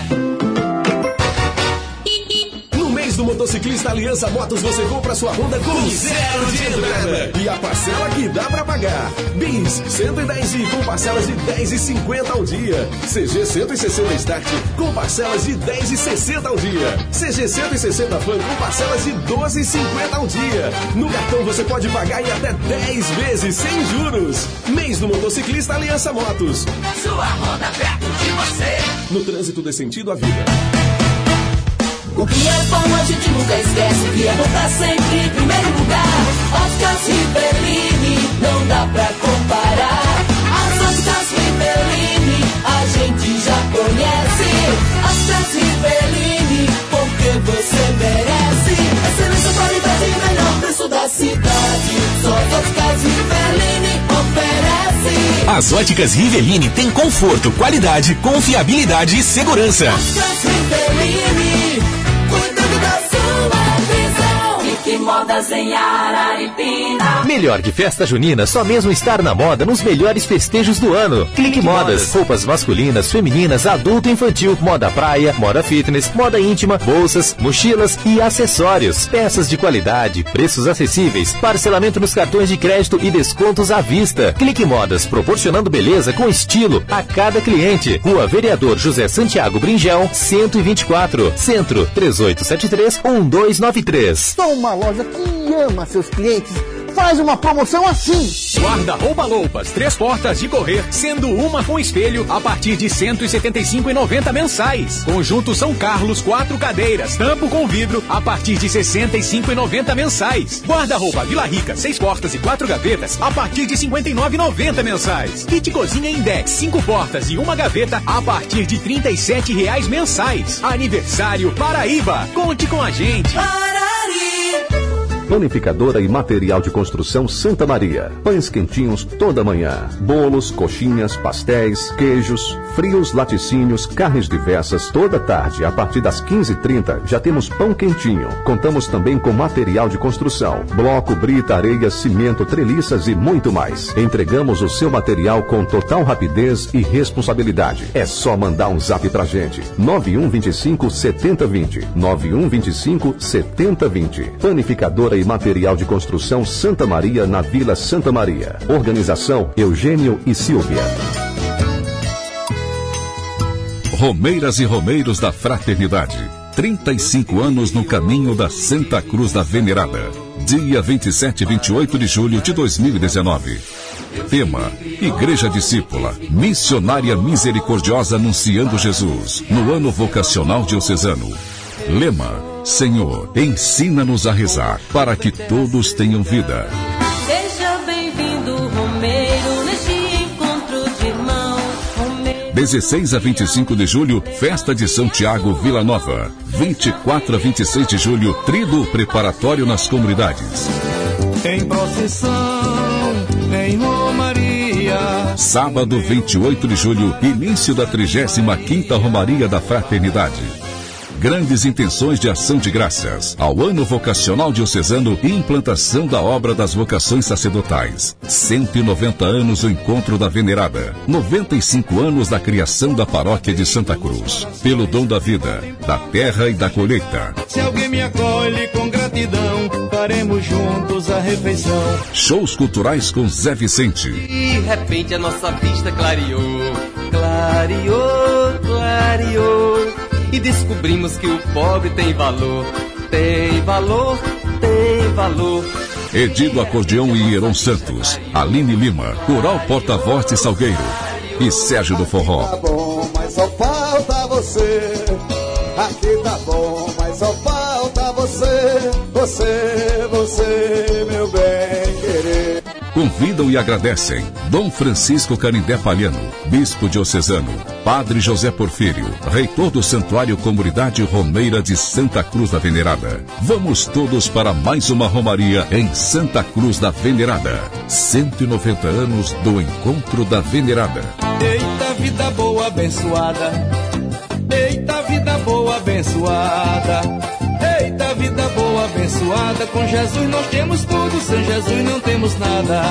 Do Motociclista Aliança Motos você compra sua Honda com zero de entrada e a parcela que dá pra pagar. Bis cento e dez i com parcelas de dez e cinquenta ao dia. C G cento e sessenta Start com parcelas de dez e sessenta ao dia. C G cento e sessenta Fan com parcelas de doze e cinquenta ao dia. No cartão você pode pagar em até dez vezes sem juros. Mês do Motociclista Aliança Motos. Sua Honda perto de você. No trânsito dê sentido à vida. O que é bom a gente nunca esquece, o que é bom tá sempre em primeiro lugar. Óticas Rivellini, não dá pra comparar. As óticas Rivellini, a gente já conhece. Óticas Rivellini, porque você merece. Excelência, qualidade e melhor preço da cidade. Só as óticas Rivellini oferece. As óticas Rivellini têm conforto, qualidade, confiabilidade e segurança. Óticas Rivellini, cuidando da sua visão. Fique Modas em Araripina. Melhor que festa junina, só mesmo estar na moda nos melhores festejos do ano. Clique Modas, roupas masculinas, femininas, adulto e infantil, moda praia, moda fitness, moda íntima, bolsas, mochilas e acessórios. Peças de qualidade, preços acessíveis, parcelamento nos cartões de crédito e descontos à vista. Clique Modas, proporcionando beleza com estilo a cada cliente. Rua Vereador José Santiago Bringel, cento e vinte e quatro, Centro, três oito sete três, um dois nove três. Sou uma loja que ama seus clientes. Faz uma promoção assim. Guarda-roupa Loupas, três portas de correr, sendo uma com espelho a partir de cento e setenta e cinco reais e noventa centavos mensais. Conjunto São Carlos, quatro cadeiras, tampo com vidro a partir de sessenta e cinco reais e noventa centavos mensais. Guarda-roupa Vila Rica, seis portas e quatro gavetas a partir de cinquenta e nove reais e noventa centavos mensais. Kit Cozinha Index, cinco portas e uma gaveta a partir de trinta e sete reais mensais. Aniversário Paraíba. Conte com a gente. Panificadora e Material de Construção Santa Maria. Pães quentinhos toda manhã. Bolos, coxinhas, pastéis, queijos, frios, laticínios, carnes diversas toda tarde. A partir das quinze e trinta já temos pão quentinho. Contamos também com material de construção. Bloco, brita, areia, cimento, treliças e muito mais. Entregamos o seu material com total rapidez e responsabilidade. É só mandar um zap pra gente. nove um dois cinco, sete zero dois zero. nove um dois cinco, sete zero dois zero. Panificadora e e Material de Construção Santa Maria, na Vila Santa Maria. Organização Eugênio e Silvia. Romeiras e Romeiros da Fraternidade. trinta e cinco anos no caminho da Santa Cruz da Venerada. Dia vinte e sete e vinte e oito de julho de dois mil e dezenove. Tema: Igreja Discípula, missionária misericordiosa anunciando Jesus, no ano vocacional diocesano. Lema: Senhor, ensina-nos a rezar, para que todos tenham vida. Seja bem-vindo, Romeiro, neste encontro de irmãos. Romeiro... dezesseis a vinte e cinco de julho, Festa de São Tiago, Vila Nova. vinte e quatro a vinte e seis de julho, Tríduo preparatório nas comunidades. Em procissão, em Romaria. Sábado, vinte e oito de julho, início da trigésima quinta Romaria da Fraternidade. Grandes intenções de ação de graças ao ano vocacional diocesano e implantação da obra das vocações sacerdotais. cento e noventa anos do encontro da Venerada. noventa e cinco anos da criação da paróquia de Santa Cruz. Pelo dom da vida, da terra e da colheita. Se alguém me acolhe com gratidão, faremos juntos a refeição. Shows culturais com Zé Vicente. E de repente a nossa vista clareou, clareou, clareou. E descobrimos que o pobre tem valor, tem valor, tem valor. Edido Acordeão e Hieron Santos, Aline Lima, Coral Porta-Voz de Salgueiro e Sérgio do Forró. Tá bom, mas só falta você. Aqui tá bom, mas só falta você. Você, você, meu bem querer. Convidam e agradecem Dom Francisco Canindé Palhano, Bispo Diocesano, Padre José Porfírio, Reitor do Santuário Comunidade Romeira de Santa Cruz da Venerada. Vamos todos para mais uma Romaria em Santa Cruz da Venerada. cento e noventa anos do Encontro da Venerada. Eita vida boa abençoada, eita vida boa abençoada, eita vida boa abençoada. Com Jesus nós temos tudo, sem Jesus não temos nada.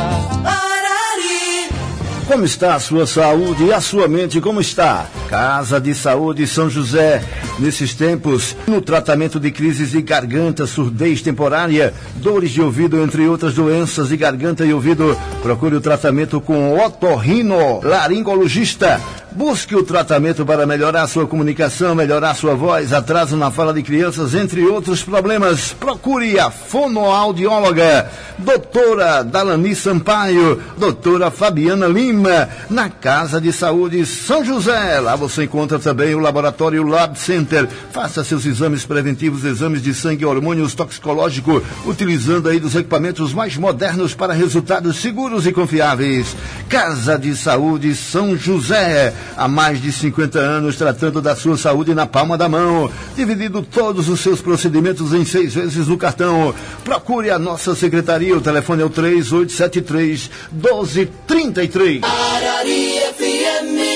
Arari. Como está a sua saúde e a sua mente, como está? Casa de Saúde São José. Nesses tempos, no tratamento de crises de garganta, surdez temporária, dores de ouvido, entre outras doenças de garganta e ouvido, procure o tratamento com o otorrino laringologista. Busque o tratamento para melhorar sua comunicação, melhorar sua voz, atraso na fala de crianças, entre outros problemas. Procure a fonoaudióloga, doutora Dalani Sampaio, doutora Fabiana Lima, na Casa de Saúde São José. Lá você encontra também o laboratório Lab Center. Faça seus exames preventivos, exames de sangue, hormônios toxicológicos, utilizando aí dos equipamentos mais modernos para resultados seguros e confiáveis. Casa de Saúde São José. Há mais de cinquenta anos tratando da sua saúde na palma da mão, dividindo todos os seus procedimentos em seis vezes no cartão. Procure a nossa secretaria, o telefone é o três oito sete três, um dois três três. Arari F M.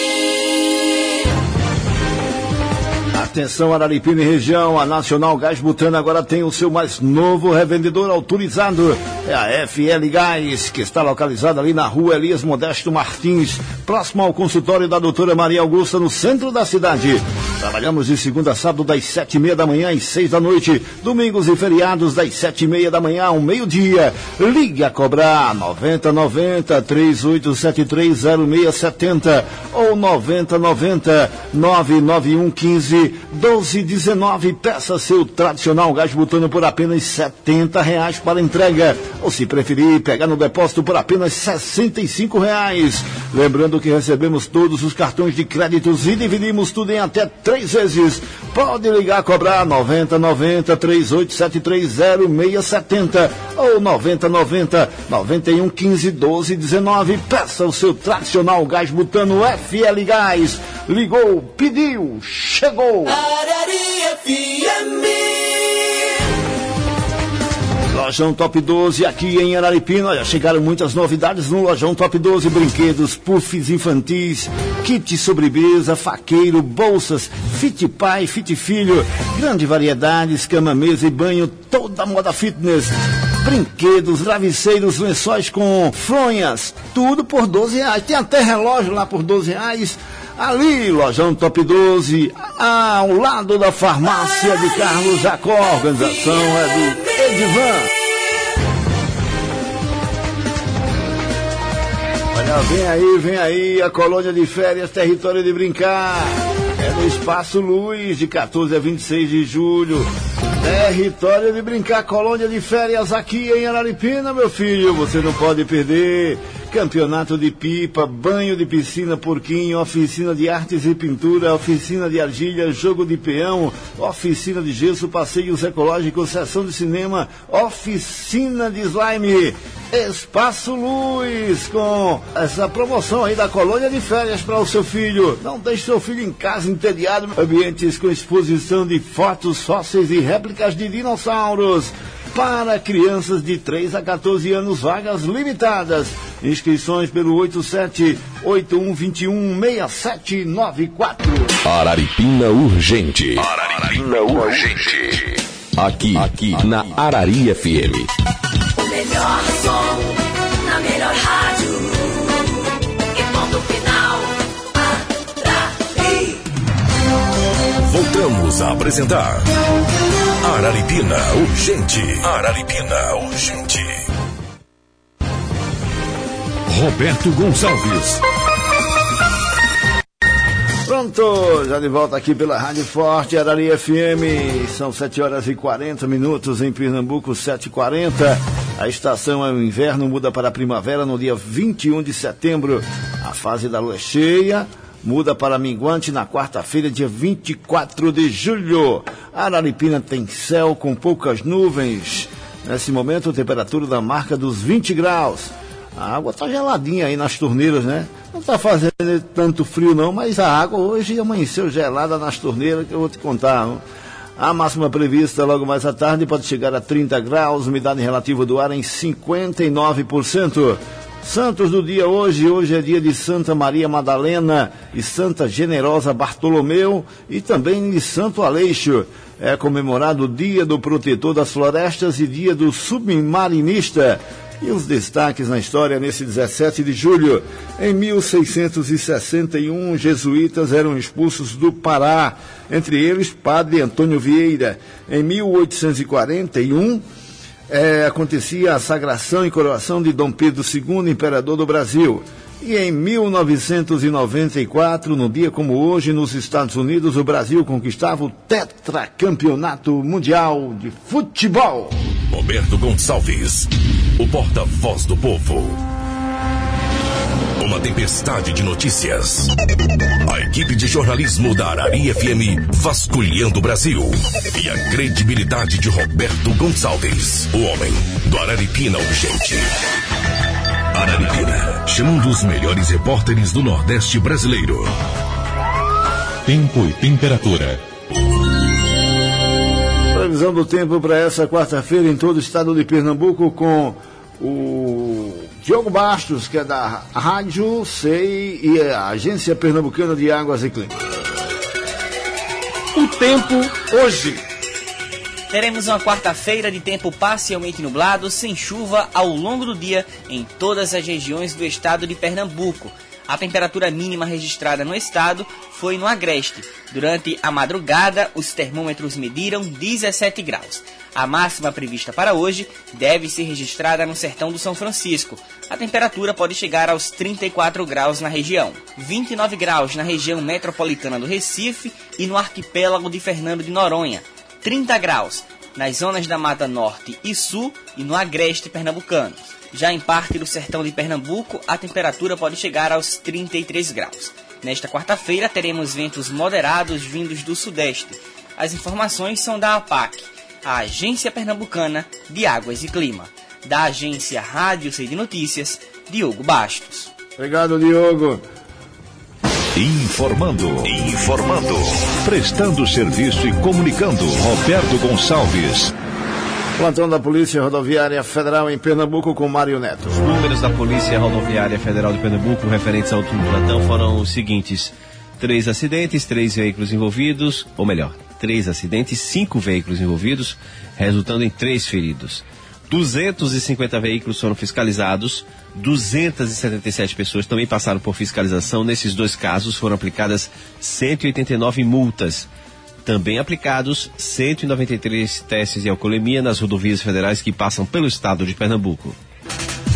Atenção, Araripina e região, a Nacional Gás Butano agora tem o seu mais novo revendedor autorizado. É a F L Gás, que está localizada ali na rua Elias Modesto Martins, próximo ao consultório da doutora Maria Augusta, no centro da cidade. Trabalhamos de segunda a sábado das sete e meia da manhã às seis da noite, domingos e feriados das sete e meia da manhã ao meio-dia. Ligue a cobrar noventa noventa, três oito sete três, zero seis sete zero ou noventa noventa, nove nove um um cinco, doze dezenove. Peça seu tradicional gás butano por apenas setenta reais para entrega, ou se preferir, pegar no depósito por apenas sessenta e cinco reais. Lembrando que recebemos todos os cartões de créditos e dividimos tudo em até três vezes. Pode ligar a cobrar noventa noventa, três oito sete três, zero seis sete zero ou noventa noventa, nove um um cinco, doze dezenove. Peça o seu tradicional gás butano F L Gás. Ligou, pediu, chegou. Arari F M. Lojão Top doze aqui em Araripina. Olha, chegaram muitas novidades no Lojão Top doze. Brinquedos, puffs infantis, kit sobremesa, faqueiro, bolsas, fit pai, fit filho, grande variedade, cama, mesa e banho, toda moda fitness. Brinquedos, travesseiros, lençóis com fronhas, tudo por doze reais. Tem até relógio lá por doze reais. Ali, Lojão Top doze, ao lado da farmácia de Carlos Jacó. A organização é do Edivan. Já vem aí, vem aí a colônia de férias Território de Brincar. É no Espaço Luz, de quatorze a vinte e seis de julho. Território de Brincar, colônia de férias aqui em Araripina, meu filho. Você não pode perder. Campeonato de pipa, banho de piscina, porquinho, oficina de artes e pintura, oficina de argilha, jogo de peão, oficina de gesso, passeios ecológicos, sessão de cinema, oficina de slime. Espaço Luz, com essa promoção aí da colônia de férias para o seu filho. Não deixe seu filho em casa entediado. Ambientes com exposição de fotos, fósseis e réplicas de dinossauros. Para crianças de três a quatorze anos, vagas limitadas. Inscrições pelo oito sete oito um dois um seis sete nove quatro. Araripina Urgente. Araripina Urgente. Aqui, aqui na Arari F M. O melhor som na melhor rádio. E ponto final. Arari. Voltamos a apresentar Araripina Urgente. Araripina Urgente. Roberto Gonçalves. Pronto, já de volta aqui pela Rádio Forte, Arari F M. São sete horas e quarenta minutos em Pernambuco, sete e quarenta. A estação é o inverno, muda para a primavera no dia vinte e um de setembro. A fase da lua cheia muda para minguante na quarta-feira, dia vinte e quatro de julho. A Araripina tem céu com poucas nuvens. Nesse momento, a temperatura da marca dos vinte graus. A água está geladinha aí nas torneiras, né? Não está fazendo tanto frio não, mas a água hoje amanheceu gelada nas torneiras, que eu vou te contar. Não? A máxima prevista logo mais à tarde pode chegar a trinta graus, umidade relativa do ar em cinquenta e nove por cento. Santos do dia hoje, hoje é dia de Santa Maria Madalena e Santa Generosa Bartolomeu e também de Santo Aleixo. É comemorado o Dia do Protetor das Florestas e Dia do Submarinista. E os destaques na história nesse dezessete de julho. Em mil seiscentos e sessenta e um, jesuítas eram expulsos do Pará, entre eles Padre Antônio Vieira. Em mil oitocentos e quarenta e um, é, acontecia a sagração e coroação de Dom Pedro segundo, imperador do Brasil. E em mil novecentos e noventa e quatro, no dia como hoje, nos Estados Unidos, o Brasil conquistava o tetracampeonato mundial de futebol. Roberto Gonçalves, o porta-voz do povo. Uma tempestade de notícias. A equipe de jornalismo da Arari F M vasculhando o Brasil. E a credibilidade de Roberto Gonçalves, o homem do Araripina Urgente. Araripina, chamando os melhores repórteres do Nordeste brasileiro. Tempo e temperatura. Previsão do tempo para essa quarta-feira em todo o estado de Pernambuco com o Diogo Bastos, que é da Rádio C E I e a Agência Pernambucana de Águas e Clima. O tempo hoje. Teremos uma quarta-feira de tempo parcialmente nublado, sem chuva ao longo do dia em todas as regiões do estado de Pernambuco. A temperatura mínima registrada no estado foi no Agreste. Durante a madrugada, os termômetros mediram dezessete graus. A máxima prevista para hoje deve ser registrada no sertão do São Francisco. A temperatura pode chegar aos trinta e quatro graus na região, vinte e nove graus na região metropolitana do Recife e no arquipélago de Fernando de Noronha, trinta graus nas zonas da Mata Norte e Sul e no Agreste pernambucano. Já em parte do sertão de Pernambuco, a temperatura pode chegar aos trinta e três graus. Nesta quarta-feira, teremos ventos moderados vindos do sudeste. As informações são da APAC, a Agência Pernambucana de Águas e Clima. Da agência Rádio C de Notícias, Diogo Bastos. Obrigado, Diogo. Informando, informando, prestando serviço e comunicando, Roberto Gonçalves. Plantão da Polícia Rodoviária Federal em Pernambuco com Mário Neto. Os números da Polícia Rodoviária Federal de Pernambuco referentes ao último plantão foram os seguintes: três acidentes, três veículos envolvidos, ou melhor, três acidentes, cinco veículos envolvidos, resultando em três feridos. duzentos e cinquenta veículos foram fiscalizados, duzentas e setenta e sete pessoas também passaram por fiscalização. Nesses dois casos foram aplicadas cento e oitenta e nove multas. Também aplicados cento e noventa e três testes de alcoolemia nas rodovias federais que passam pelo estado de Pernambuco.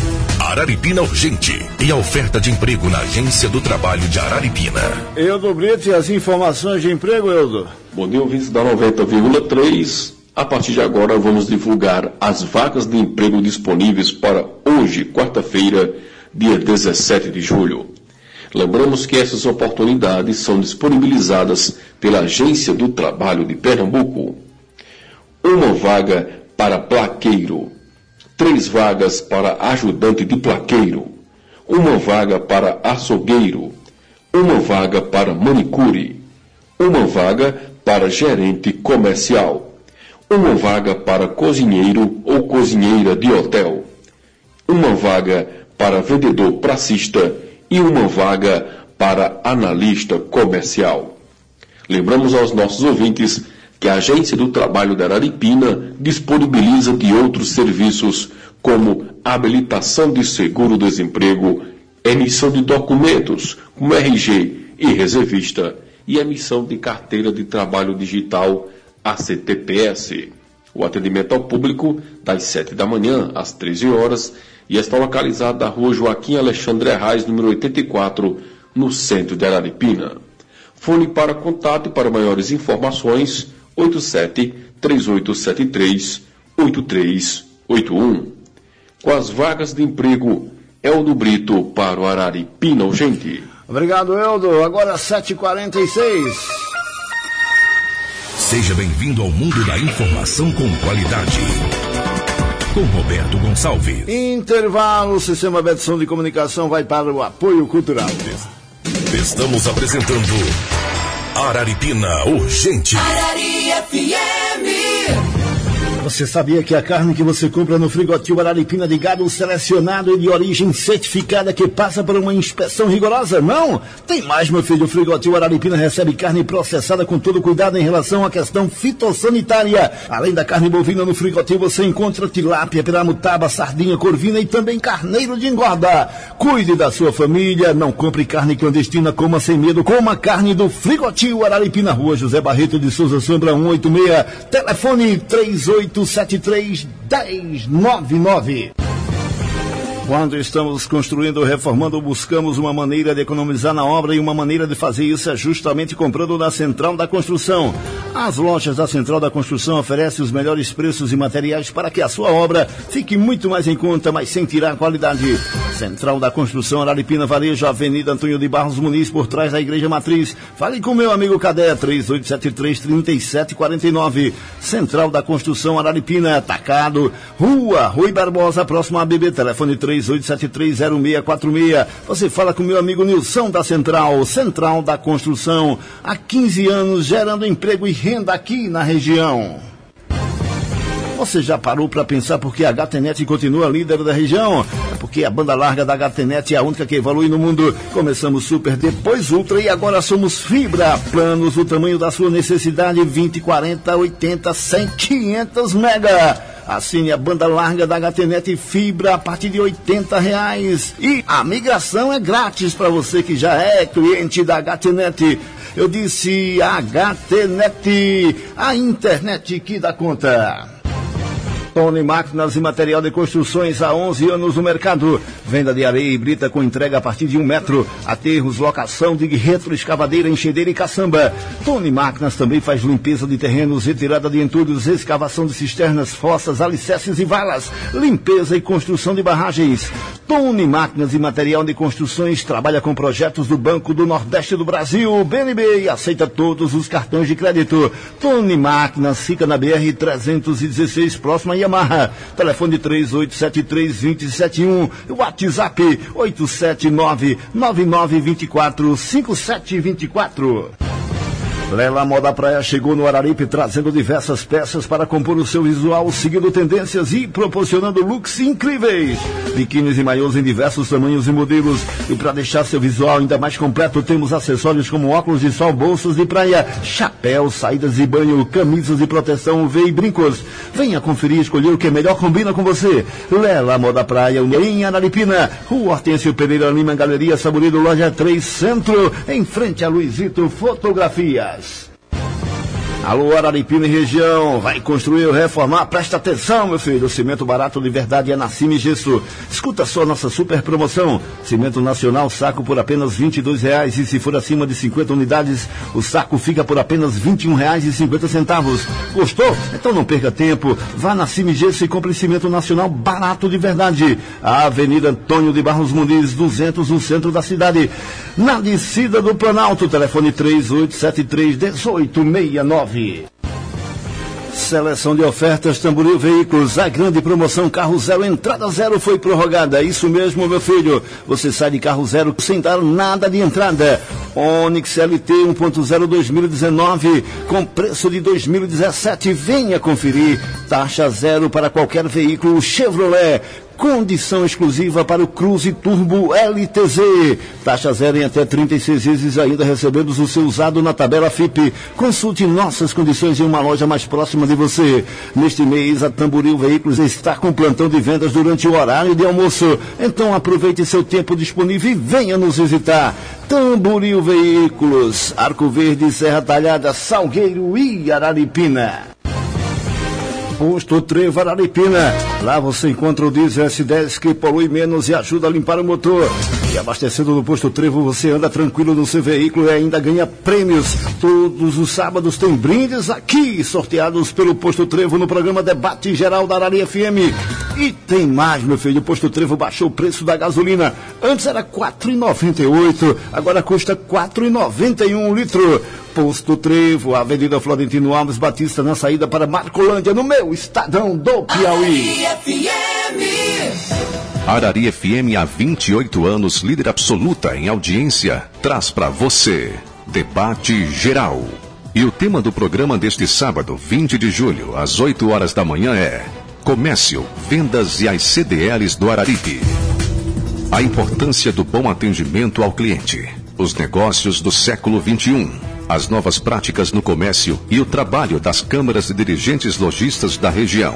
Araripina Urgente e a oferta de emprego na Agência do Trabalho de Araripina. Eudo Brito e as informações de emprego, Eudo. Bom dia, ouvintes da noventa vírgula três. A partir de agora vamos divulgar as vagas de emprego disponíveis para hoje, quarta-feira, dia dezessete de julho. Lembramos que essas oportunidades são disponibilizadas pela Agência do Trabalho de Pernambuco. Uma vaga para plaqueiro, três vagas para ajudante de plaqueiro, uma vaga para açougueiro, uma vaga para manicure, uma vaga para gerente comercial, uma vaga para cozinheiro ou cozinheira de hotel, uma vaga para vendedor pracista e uma vaga para analista comercial. Lembramos aos nossos ouvintes que a Agência do Trabalho da Araripina disponibiliza de outros serviços como habilitação de seguro-desemprego, emissão de documentos como R G e reservista e emissão de carteira de trabalho digital A C T P S. O atendimento ao público das sete da manhã às treze horas e está localizado na rua Joaquim Alexandre Reis, número oitenta e quatro, no centro de Araripina. Fone para contato e para maiores informações oito sete, três oito sete três, oito três oito um. Com as vagas de emprego, Eldo Brito para o Araripina Urgente. Obrigado, Eldo. Agora sete e quarenta e seis. Seja bem-vindo ao mundo da informação com qualidade. Com Roberto Gonçalves. Intervalo, o Sistema Betson de Comunicação vai para o apoio cultural. Estamos apresentando Araripina Urgente. Arari F M. Você sabia que a carne que você compra no Frigotil Araripina de gado selecionado e de origem certificada que passa por uma inspeção rigorosa? Não! Tem mais, meu filho. O Frigotil Araripina recebe carne processada com todo cuidado em relação à questão fitossanitária. Além da carne bovina, no Frigotil você encontra tilápia, piramutaba, sardinha, corvina e também carneiro de engorda. Cuide da sua família, não compre carne clandestina, coma sem medo, coma carne do Frigotil Araripina, Rua José Barreto de Souza Sombra, cento e oitenta e seis, telefone três oito sete três, um zero nove nove. Quando estamos construindo ou reformando, buscamos uma maneira de economizar na obra e uma maneira de fazer isso é justamente comprando na Central da Construção. As lojas da Central da Construção oferecem os melhores preços e materiais para que a sua obra fique muito mais em conta, mas sem tirar a qualidade. Central da Construção, Araripina, Varejo, Avenida Antônio de Barros Muniz, por trás da Igreja Matriz. Fale com meu amigo Cadé, três oito sete três, três sete quatro nove. Central da Construção, Araripina, Atacado, Rua Rui Barbosa, próximo a B B, telefone três oito sete três, zero seis quatro seis. Você fala com meu amigo Nilson da Central, Central da Construção, há quinze anos gerando emprego e renda aqui na região. Você já parou para pensar por que a Gatenet continua líder da região? É porque a banda larga da Gatenet é a única que evolui no mundo. Começamos Super, depois Ultra e agora somos Fibra. Planos do tamanho da sua necessidade, vinte, quarenta, oitenta, cem, quinhentos mega. Assine a banda larga da Gatenet Fibra a partir de oitenta reais. E a migração é grátis para você que já é cliente da Gatenet. Eu disse a Gatenet, a internet que dá conta. Tony Máquinas e Material de Construções há onze anos no mercado. Venda de areia e brita com entrega a partir de um metro. Aterros, locação de retro, escavadeira, enxadeira e caçamba. Tony Máquinas também faz limpeza de terrenos, retirada de entulhos, escavação de cisternas, fossas, alicerces e valas. Limpeza e construção de barragens. Tony Máquinas e Material de Construções trabalha com projetos do Banco do Nordeste do Brasil, B N B, e aceita todos os cartões de crédito. Tony Máquinas fica na B R trezentos e dezesseis, próxima a Yamaha. Telefone três oito sete três, dois zero sete um. WhatsApp oito sete nove, nove nove dois quatro, cinco sete dois quatro. Lela Moda Praia chegou no Araripe trazendo diversas peças para compor o seu visual, seguindo tendências e proporcionando looks incríveis. Biquínis e maiôs em diversos tamanhos e modelos. E para deixar seu visual ainda mais completo, temos acessórios como óculos de sol, bolsas de praia, chapéus, saídas de banho, camisas de proteção U V e brincos. Venha conferir e escolher o que melhor combina com você. Lela Moda Praia, em Araripina, Rua Hortêncio Pereira Lima, Galeria Saborido, Loja três Centro, em frente a Luizito Fotografias. Alô, Araripina e região, vai construir ou reformar? Presta atenção, meu filho, o cimento barato de verdade é na Cime Gesso. Escuta só nossa super promoção, cimento nacional, saco por apenas vinte e dois reais, e se for acima de cinquenta unidades, o saco fica por apenas vinte e um reais e cinquenta centavos. Gostou? Então não perca tempo, vá na Cime Gesso e compre cimento nacional barato de verdade. A Avenida Antônio de Barros Muniz, duzentos, no centro da cidade, na descida do Planalto. Telefone três oito sete três, um oito seis nove. Seleção de ofertas Tamboril Veículos, a grande promoção carro zero, entrada zero foi prorrogada. Isso mesmo, meu filho, você sai de carro zero sem dar nada de entrada. Onix L T um ponto zero dois mil e dezenove com preço de dois mil e dezessete, venha conferir. Taxa zero para qualquer veículo Chevrolet. Condição exclusiva para o Cruze Turbo L T Z. Taxa zero em até trinta e seis vezes, ainda recebendo o seu usado na tabela F I P. Consulte nossas condições em uma loja mais próxima de você. Neste mês, a Tamboril Veículos está com plantão de vendas durante o horário de almoço. Então aproveite seu tempo disponível e venha nos visitar. Tamboril Veículos, Arco Verde, Serra Talhada, Salgueiro e Araripina. Posto Trevo Araripina. Lá você encontra o diesel S dez que polui menos e ajuda a limpar o motor. E abastecendo no Posto Trevo você anda tranquilo no seu veículo e ainda ganha prêmios. Todos os sábados tem brindes aqui, sorteados pelo Posto Trevo no programa Debate Geral da Araria F M. E tem mais, meu filho, o Posto Trevo baixou o preço da gasolina. Antes era quatro reais e noventa e oito centavos, agora custa quatro reais e noventa e um centavos o litro. Posto Trevo, Avenida Florentino Alves Batista, na saída para Marcolândia, no meu Estadão do Piauí. Araria F M. Araria F M há vinte e oito anos, líder absoluta em audiência, traz para você Debate Geral. E o tema do programa deste sábado, vinte de julho, às oito horas da manhã é Comércio, Vendas e as C D Ls do Araripe. A importância do bom atendimento ao cliente, os negócios do século vinte e um, as novas práticas no comércio e o trabalho das câmaras de dirigentes lojistas da região.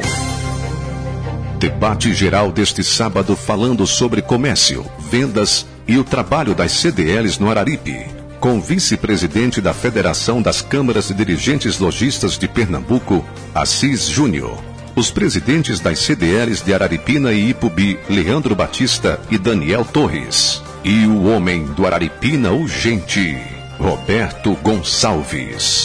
Debate geral deste sábado falando sobre comércio, vendas e o trabalho das C D Ls no Araripe, com o vice-presidente da Federação das Câmaras de Dirigentes Lojistas de Pernambuco, Assis Júnior, os presidentes das C D Ls de Araripina e Ipubi, Leandro Batista e Daniel Torres, e o homem do Araripina urgente, Roberto Gonçalves.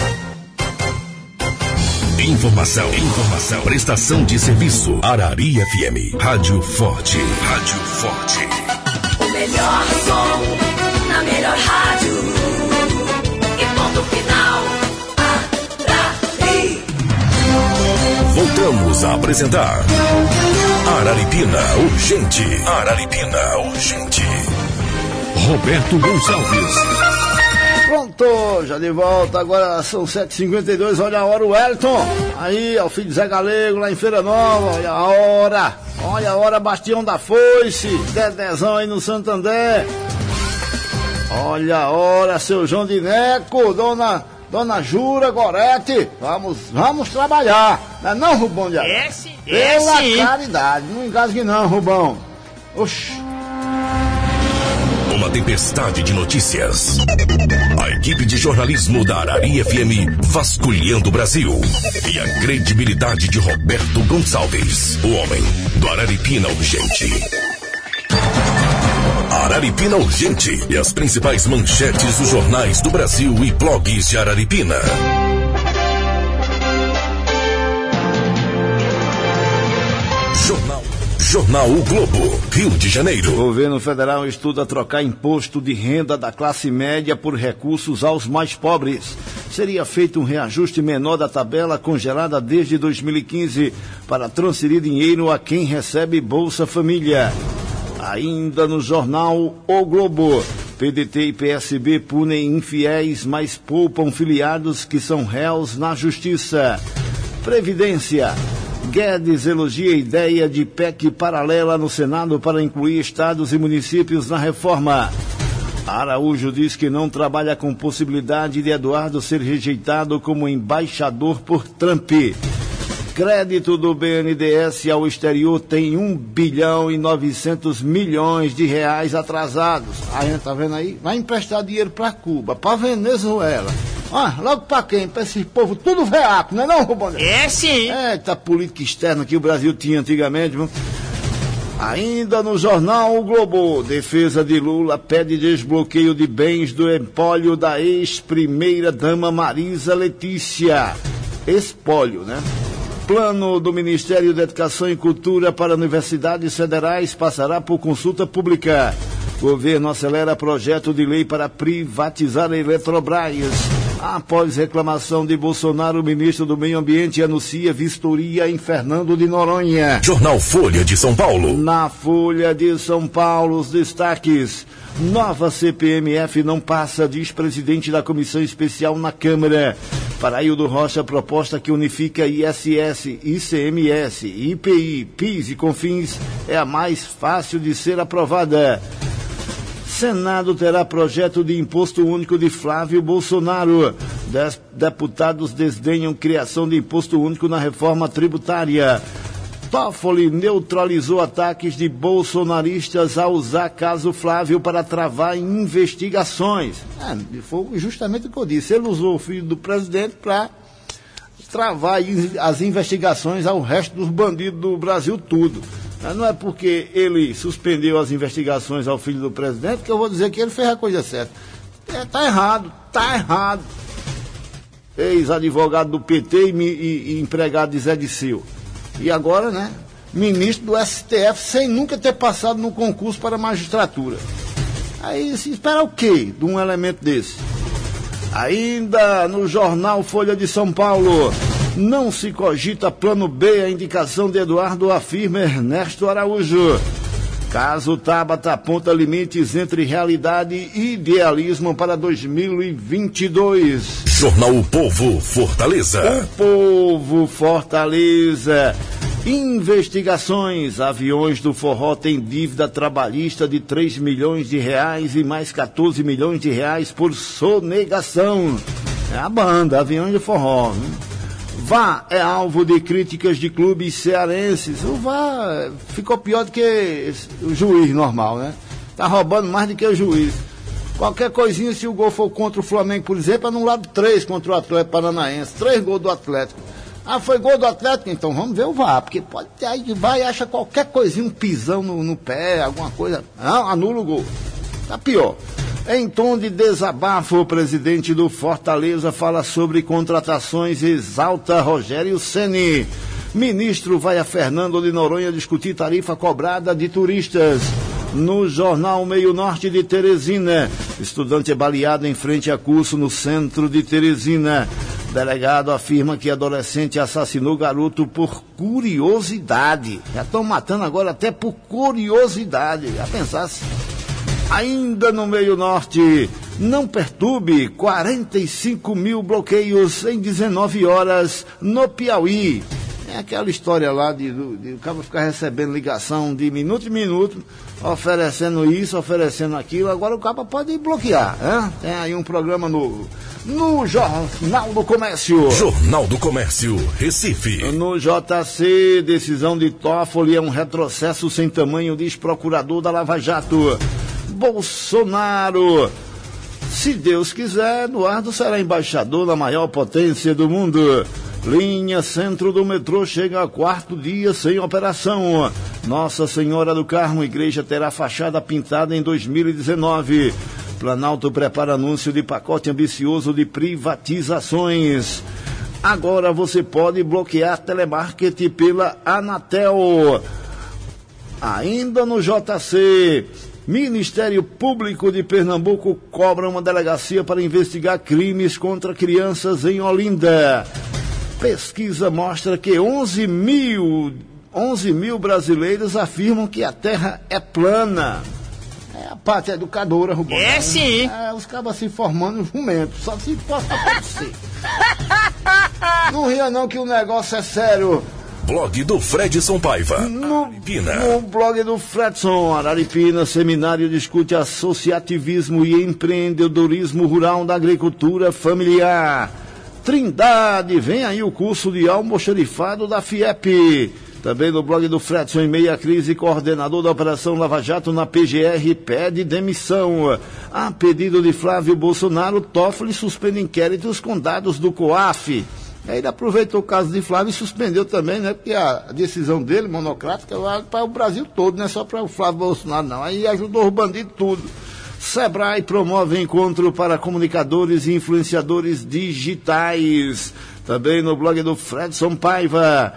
Informação, informação, prestação de serviço. Araria F M, Rádio Forte, Rádio Forte. O melhor som, na melhor rádio. E ponto final, Araria. Voltamos a apresentar Araripina Urgente. Araripina Urgente. Roberto Gonçalves. Pronto, já de volta, agora são sete e cinquenta e dois, olha a hora, o Wellington, aí, ao filho de Zé Galego, lá em Feira Nova, olha a hora, olha a hora, Bastião da Foice, Dedezão aí no Santander, olha a hora, seu João de Neco, dona, dona Jura Gorete, vamos, vamos trabalhar, não é não, Rubão de Arara? Esse, Pela esse. caridade, não engasgue não, Rubão, oxi. Uma tempestade de notícias. A equipe de jornalismo da Araria F M vasculhando o Brasil. E a credibilidade de Roberto Gonçalves, o homem do Araripina Urgente. Araripina Urgente e as principais manchetes dos jornais do Brasil e blogs de Araripina. Jornal Jornal O Globo, Rio de Janeiro. O governo federal estuda trocar imposto de renda da classe média por recursos aos mais pobres. Seria feito um reajuste menor da tabela congelada desde dois mil e quinze para transferir dinheiro a quem recebe Bolsa Família. Ainda no jornal O Globo, P D T e P S B punem infiéis, mas poupam filiados que são réus na justiça. Previdência. Guedes elogia a ideia de P E C paralela no Senado para incluir estados e municípios na reforma. Araújo diz que não trabalha com possibilidade de Eduardo ser rejeitado como embaixador por Trump. Crédito do B N D E S ao exterior tem um bilhão e novecentos milhões de reais atrasados. A gente tá vendo aí? Vai emprestar dinheiro para Cuba, para Venezuela. Ah, logo pra quem? Pra esse povo tudo veaco, não é não, Rubão? É sim. É, tá política externa que o Brasil tinha antigamente, viu? Ainda no jornal O Globo, defesa de Lula pede desbloqueio de bens do espólio da ex-primeira-dama Marisa Letícia. Espólio, né? Plano do Ministério da Educação e Cultura para universidades federais passará por consulta pública. Governo acelera projeto de lei para privatizar a Eletrobras. Após reclamação de Bolsonaro, o ministro do Meio Ambiente anuncia vistoria em Fernando de Noronha. Jornal Folha de São Paulo. Na Folha de São Paulo, os destaques. Nova C P M F não passa, diz presidente da Comissão Especial na Câmara. Paraíldo Rocha, proposta que unifica I S S, I C M S, I P I, PIS e CONFINS é a mais fácil de ser aprovada. Senado terá projeto de imposto único de Flávio Bolsonaro. Dez deputados desdenham criação de imposto único na reforma tributária. Toffoli neutralizou ataques de bolsonaristas a usar caso Flávio para travar investigações. É, foi justamente o que eu disse. Ele usou o filho do presidente para travar as investigações ao resto dos bandidos do Brasil tudo. Não é porque ele suspendeu as investigações ao filho do presidente que eu vou dizer que ele fez a coisa certa. É, tá errado, tá errado. Ex-advogado do P T e, e, e empregado de Zé Disseu. E agora, né, ministro do S T F sem nunca ter passado no concurso para a magistratura. Aí se espera o quê de um elemento desse? Ainda no jornal Folha de São Paulo, não se cogita plano B, a indicação de Eduardo, afirma Ernesto Araújo. Caso Tabata aponta limites entre realidade e idealismo para dois mil e vinte e dois. Jornal O Povo Fortaleza. O Povo Fortaleza. Investigações. Aviões do Forró têm dívida trabalhista de três milhões de reais e mais quatorze milhões de reais por sonegação. É a banda, Aviões do Forró. Né? Vá é alvo de críticas de clubes cearenses. O Vá ficou pior do que o juiz normal, né? Tá roubando mais do que o juiz. Qualquer coisinha, se o gol for contra o Flamengo, por exemplo, é no lado três contra o Atlético Paranaense. Três gols do Atlético. Ah, foi gol do Atlético? Então vamos ver o V A R, porque pode ter aí que vai e acha qualquer coisinha, um pisão no, no pé, alguma coisa. Não, anula o gol. Tá pior. Em tom de desabafo, o presidente do Fortaleza fala sobre contratações, exalta Rogério Ceni. Ministro vai a Fernando de Noronha discutir tarifa cobrada de turistas. No jornal Meio Norte de Teresina, estudante é baleado em frente a curso no centro de Teresina. Delegado afirma que adolescente assassinou garoto por curiosidade. Já estão matando agora até por curiosidade. Já pensasse? Ainda no Meio Norte, não perturbe, quarenta e cinco mil bloqueios em dezenove horas no Piauí. É aquela história lá de, de, de o cara ficar recebendo ligação de minuto em minuto, oferecendo isso, oferecendo aquilo. Agora o cara pode bloquear, né? Tem aí um programa novo. No Jornal do Comércio. Jornal do Comércio, Recife. No J C, decisão de Toffoli é um retrocesso sem tamanho, diz procurador da Lava Jato. Bolsonaro. Se Deus quiser, Eduardo será embaixador da maior potência do mundo. Linha centro do metrô chega a quarto dia sem operação. Nossa Senhora do Carmo, igreja terá fachada pintada em dois mil e dezenove. Planalto prepara anúncio de pacote ambicioso de privatizações. Agora você pode bloquear telemarketing pela Anatel. Ainda no J C, Ministério Público de Pernambuco cobra uma delegacia para investigar crimes contra crianças em Olinda. Pesquisa mostra que onze mil brasileiros afirmam que a Terra é plana. É a parte educadora, Rubão. É sim. É, os cabas se formando jumento, só se possa acontecer. Não ria não que o negócio é sério. Blog do Fredson Paiva, no, Araripina. No blog do Fredson, Araripina, seminário discute associativismo e empreendedorismo rural da agricultura familiar. Trindade, vem aí o curso de almoxarifado da FIEP. Também no blog do Fredson, em meio à crise, coordenador da Operação Lava Jato na P G R pede demissão. A pedido de Flávio Bolsonaro, Toffoli suspende inquéritos com dados do COAF. Aí ele aproveitou o caso de Flávio e suspendeu também, né? Porque a decisão dele, monocrática, vai para o Brasil todo, não é só para o Flávio Bolsonaro, não. Aí ajudou o bandido tudo. Sebrae promove encontro para comunicadores e influenciadores digitais. Também no blog do Fredson Paiva.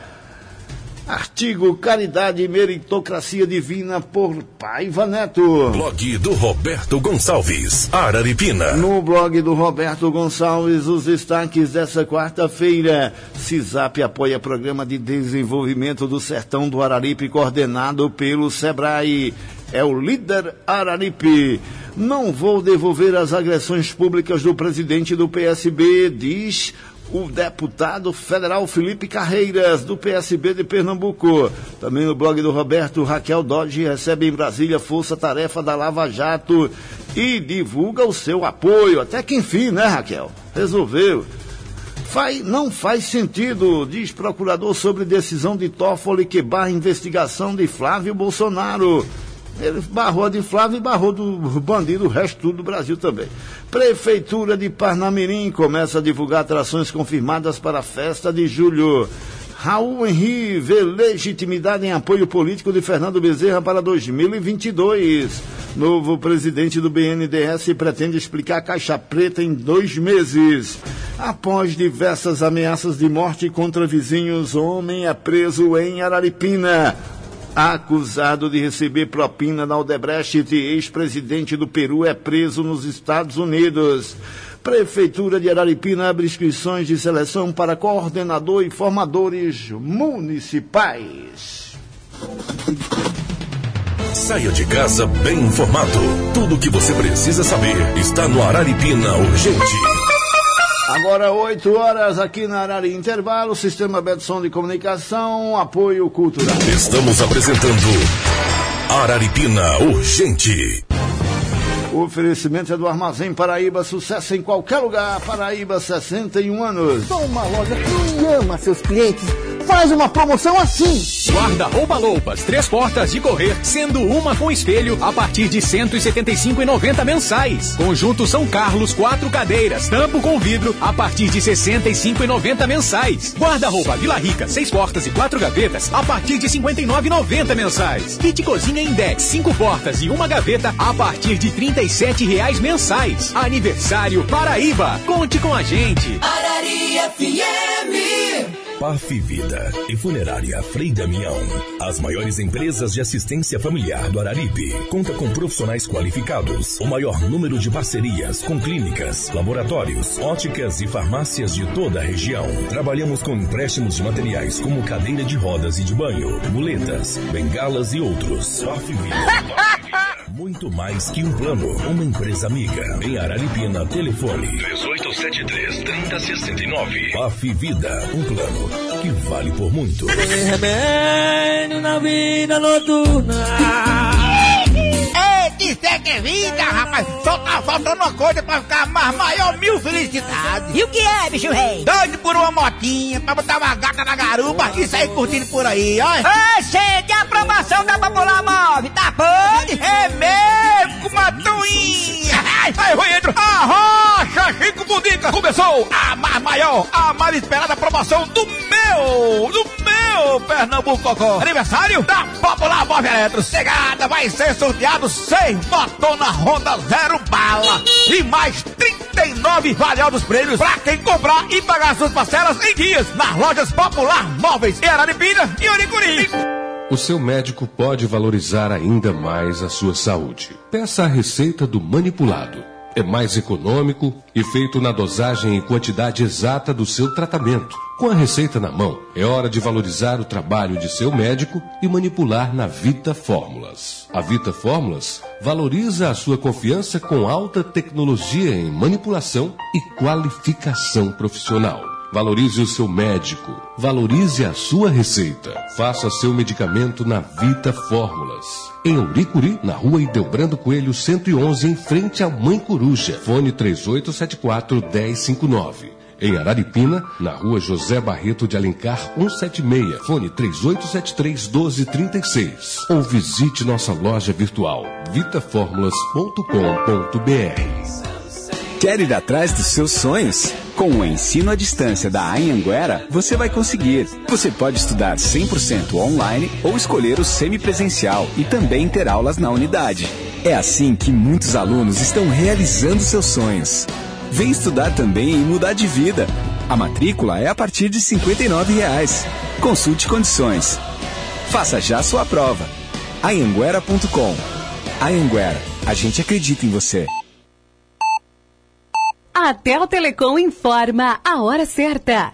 Artigo Caridade e Meritocracia Divina por Paiva Neto. Blog do Roberto Gonçalves, Araripina. No blog do Roberto Gonçalves, os destaques dessa quarta-feira. CISAP apoia programa de desenvolvimento do Sertão do Araripe, coordenado pelo Sebrae. É o líder Araripe. Não vou devolver as agressões públicas do presidente do P S B, diz o deputado federal Felipe Carreiras, do P S B de Pernambuco. Também no blog do Roberto, Raquel Dodge recebe em Brasília força-tarefa da Lava Jato e divulga o seu apoio. Até que enfim, né, Raquel? Resolveu. Faz, não faz sentido, diz procurador sobre decisão de Toffoli que barra investigação de Flávio Bolsonaro. Ele barrou de Flávio e barrou do bandido, o resto tudo do Brasil também. Prefeitura de Parnamirim começa a divulgar atrações confirmadas para a festa de julho. Raul Henri vê legitimidade em apoio político de Fernando Bezerra para dois mil e vinte e dois. Novo presidente do B N D E S pretende explicar a caixa preta em dois meses. Após diversas ameaças de morte contra vizinhos, homem é preso em Araripina. Acusado de receber propina na Odebrecht, ex-presidente do Peru é preso nos Estados Unidos. Prefeitura de Araripina abre inscrições de seleção para coordenador e formadores municipais. Saia de casa bem informado. Tudo o que você precisa saber está no Araripina Urgente. Agora oito horas aqui na Arari Intervalo, Sistema Betson de Comunicação, apoio cultural. Estamos apresentando Araripina Urgente. O oferecimento é do Armazém Paraíba, sucesso em qualquer lugar. Paraíba, sessenta e um anos. Sou uma loja que ama seus clientes. Faz uma promoção assim. Guarda-roupa Loupas, três portas de correr, sendo uma com espelho, a partir de cento e setenta e cinco reais e noventa centavos mensais. Conjunto São Carlos, quatro cadeiras, tampo com vidro, a partir de sessenta e cinco reais e noventa centavos mensais. Guarda-roupa Vila Rica, seis portas e quatro gavetas, a partir de cinquenta e nove reais e noventa centavos mensais. Kit Cozinha Index, cinco portas e uma gaveta, a partir de trinta e sete reais mensais. Aniversário Paraíba. Conte com a gente. Arari F M. P A F Vida e Funerária Frei Damião. As maiores empresas de assistência familiar do Araripe. Conta com profissionais qualificados. O maior número de parcerias com clínicas, laboratórios, óticas e farmácias de toda a região. Trabalhamos com empréstimos de materiais como cadeira de rodas e de banho, muletas, bengalas e outros. P A F Vida. Muito mais que um plano. Uma empresa amiga. Em Araripina, telefone três oito sete três, três zero seis nove. P A F Vida, um plano que vale por muito. Remédio na vida noturna. Ei, disser que é vida, rapaz. Só tá faltando uma coisa pra ficar mais maior mil felicidades. E o que é, bicho rei? Doido por uma motinha, pra botar uma gata na garupa e sair curtindo por aí, ó. Ei, gente, a aprovação da Popular Móvel, tá pode? É mesmo, com uma tuinha. Aí, Ruedro, arrocha, Chico Budica. Começou a mais maior, a mais esperada aprovação do meu, do meu Pernambuco Cocó. Aniversário da Popular Móvel Eletro. Chegada, vai ser sorteado seis motona Honda Zero Bala e mais trinta e nove valiosos prêmios pra quem comprar e pagar suas parcelas em dias nas lojas Popular Móveis em Araripina e Oricuri. O seu médico pode valorizar ainda mais a sua saúde. Peça a receita do manipulado. É mais econômico e feito na dosagem e quantidade exata do seu tratamento. Com a receita na mão, é hora de valorizar o trabalho de seu médico e manipular na Vita Fórmulas. A Vita Fórmulas valoriza a sua confiança com alta tecnologia em manipulação e qualificação profissional. Valorize o seu médico. Valorize a sua receita. Faça seu medicamento na Vita Fórmulas. Em Uricuri, na rua Ideobrando Coelho cento e onze, em frente à Mãe Coruja. Fone três oito sete quatro, um zero cinco nove. Em Araripina, na rua José Barreto de Alencar cento e setenta e seis, fone três oito sete três, um dois três seis. Ou visite nossa loja virtual vita fórmulas ponto com ponto b r. Quer ir atrás dos seus sonhos? Com o ensino à distância da Anhanguera, você vai conseguir. Você pode estudar cem por cento online ou escolher o semipresencial e também ter aulas na unidade. É assim que muitos alunos estão realizando seus sonhos. Vem estudar também e mudar de vida. A matrícula é a partir de cinquenta e nove reais. Consulte condições. Faça já sua prova. anhanguera ponto com. Anhanguera, a gente acredita em você. A Tel Telecom informa a hora certa.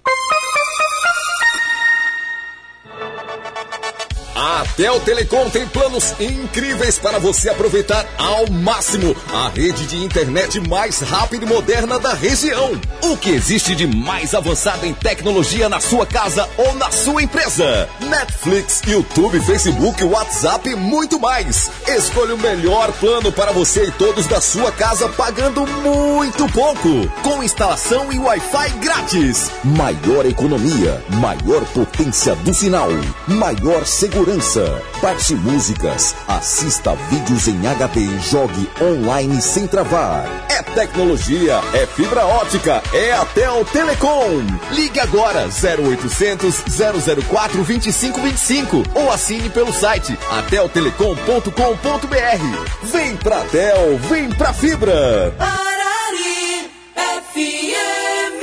A Tel Telecom tem planos incríveis para você aproveitar ao máximo a rede de internet mais rápida e moderna da região. O que existe de mais avançado em tecnologia na sua casa ou na sua empresa? Netflix, YouTube, Facebook, WhatsApp e muito mais. Escolha o melhor plano para você e todos da sua casa pagando muito pouco. Com instalação e Wi-Fi grátis. Maior economia, maior potência do sinal, maior segurança. Baixe músicas, assista vídeos em H D e jogue online sem travar. É tecnologia, é fibra ótica, é a Tel Telecom. Ligue agora zero oitocentos, zero zero quatro, dois cinco dois cinco ou assine pelo site atel telecom ponto com ponto b r. Vem pra Tel, vem pra fibra. Arari F M.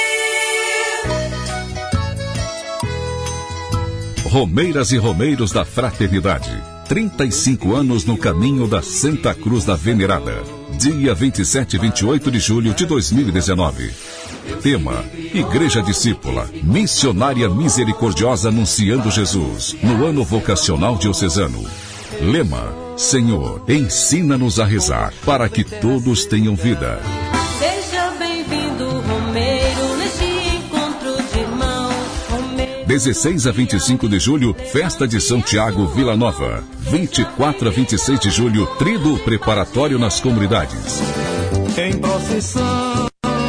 Romeiras e Romeiros da Fraternidade. trinta e cinco anos no caminho da Santa Cruz da Venerada. Dia vinte e sete e vinte e oito de julho de dois mil e dezenove. Tema: Igreja Discípula, missionária misericordiosa anunciando Jesus, no ano vocacional diocesano. Lema: Senhor, ensina-nos a rezar, para que todos tenham vida. Seja bem-vindo, Romeiro, neste encontro de irmãos. Romeiro. dezesseis a vinte e cinco de julho, Festa de São Tiago, Vila Nova. vinte e quatro a vinte e seis de julho, Tríduo preparatório nas comunidades. Em procissão,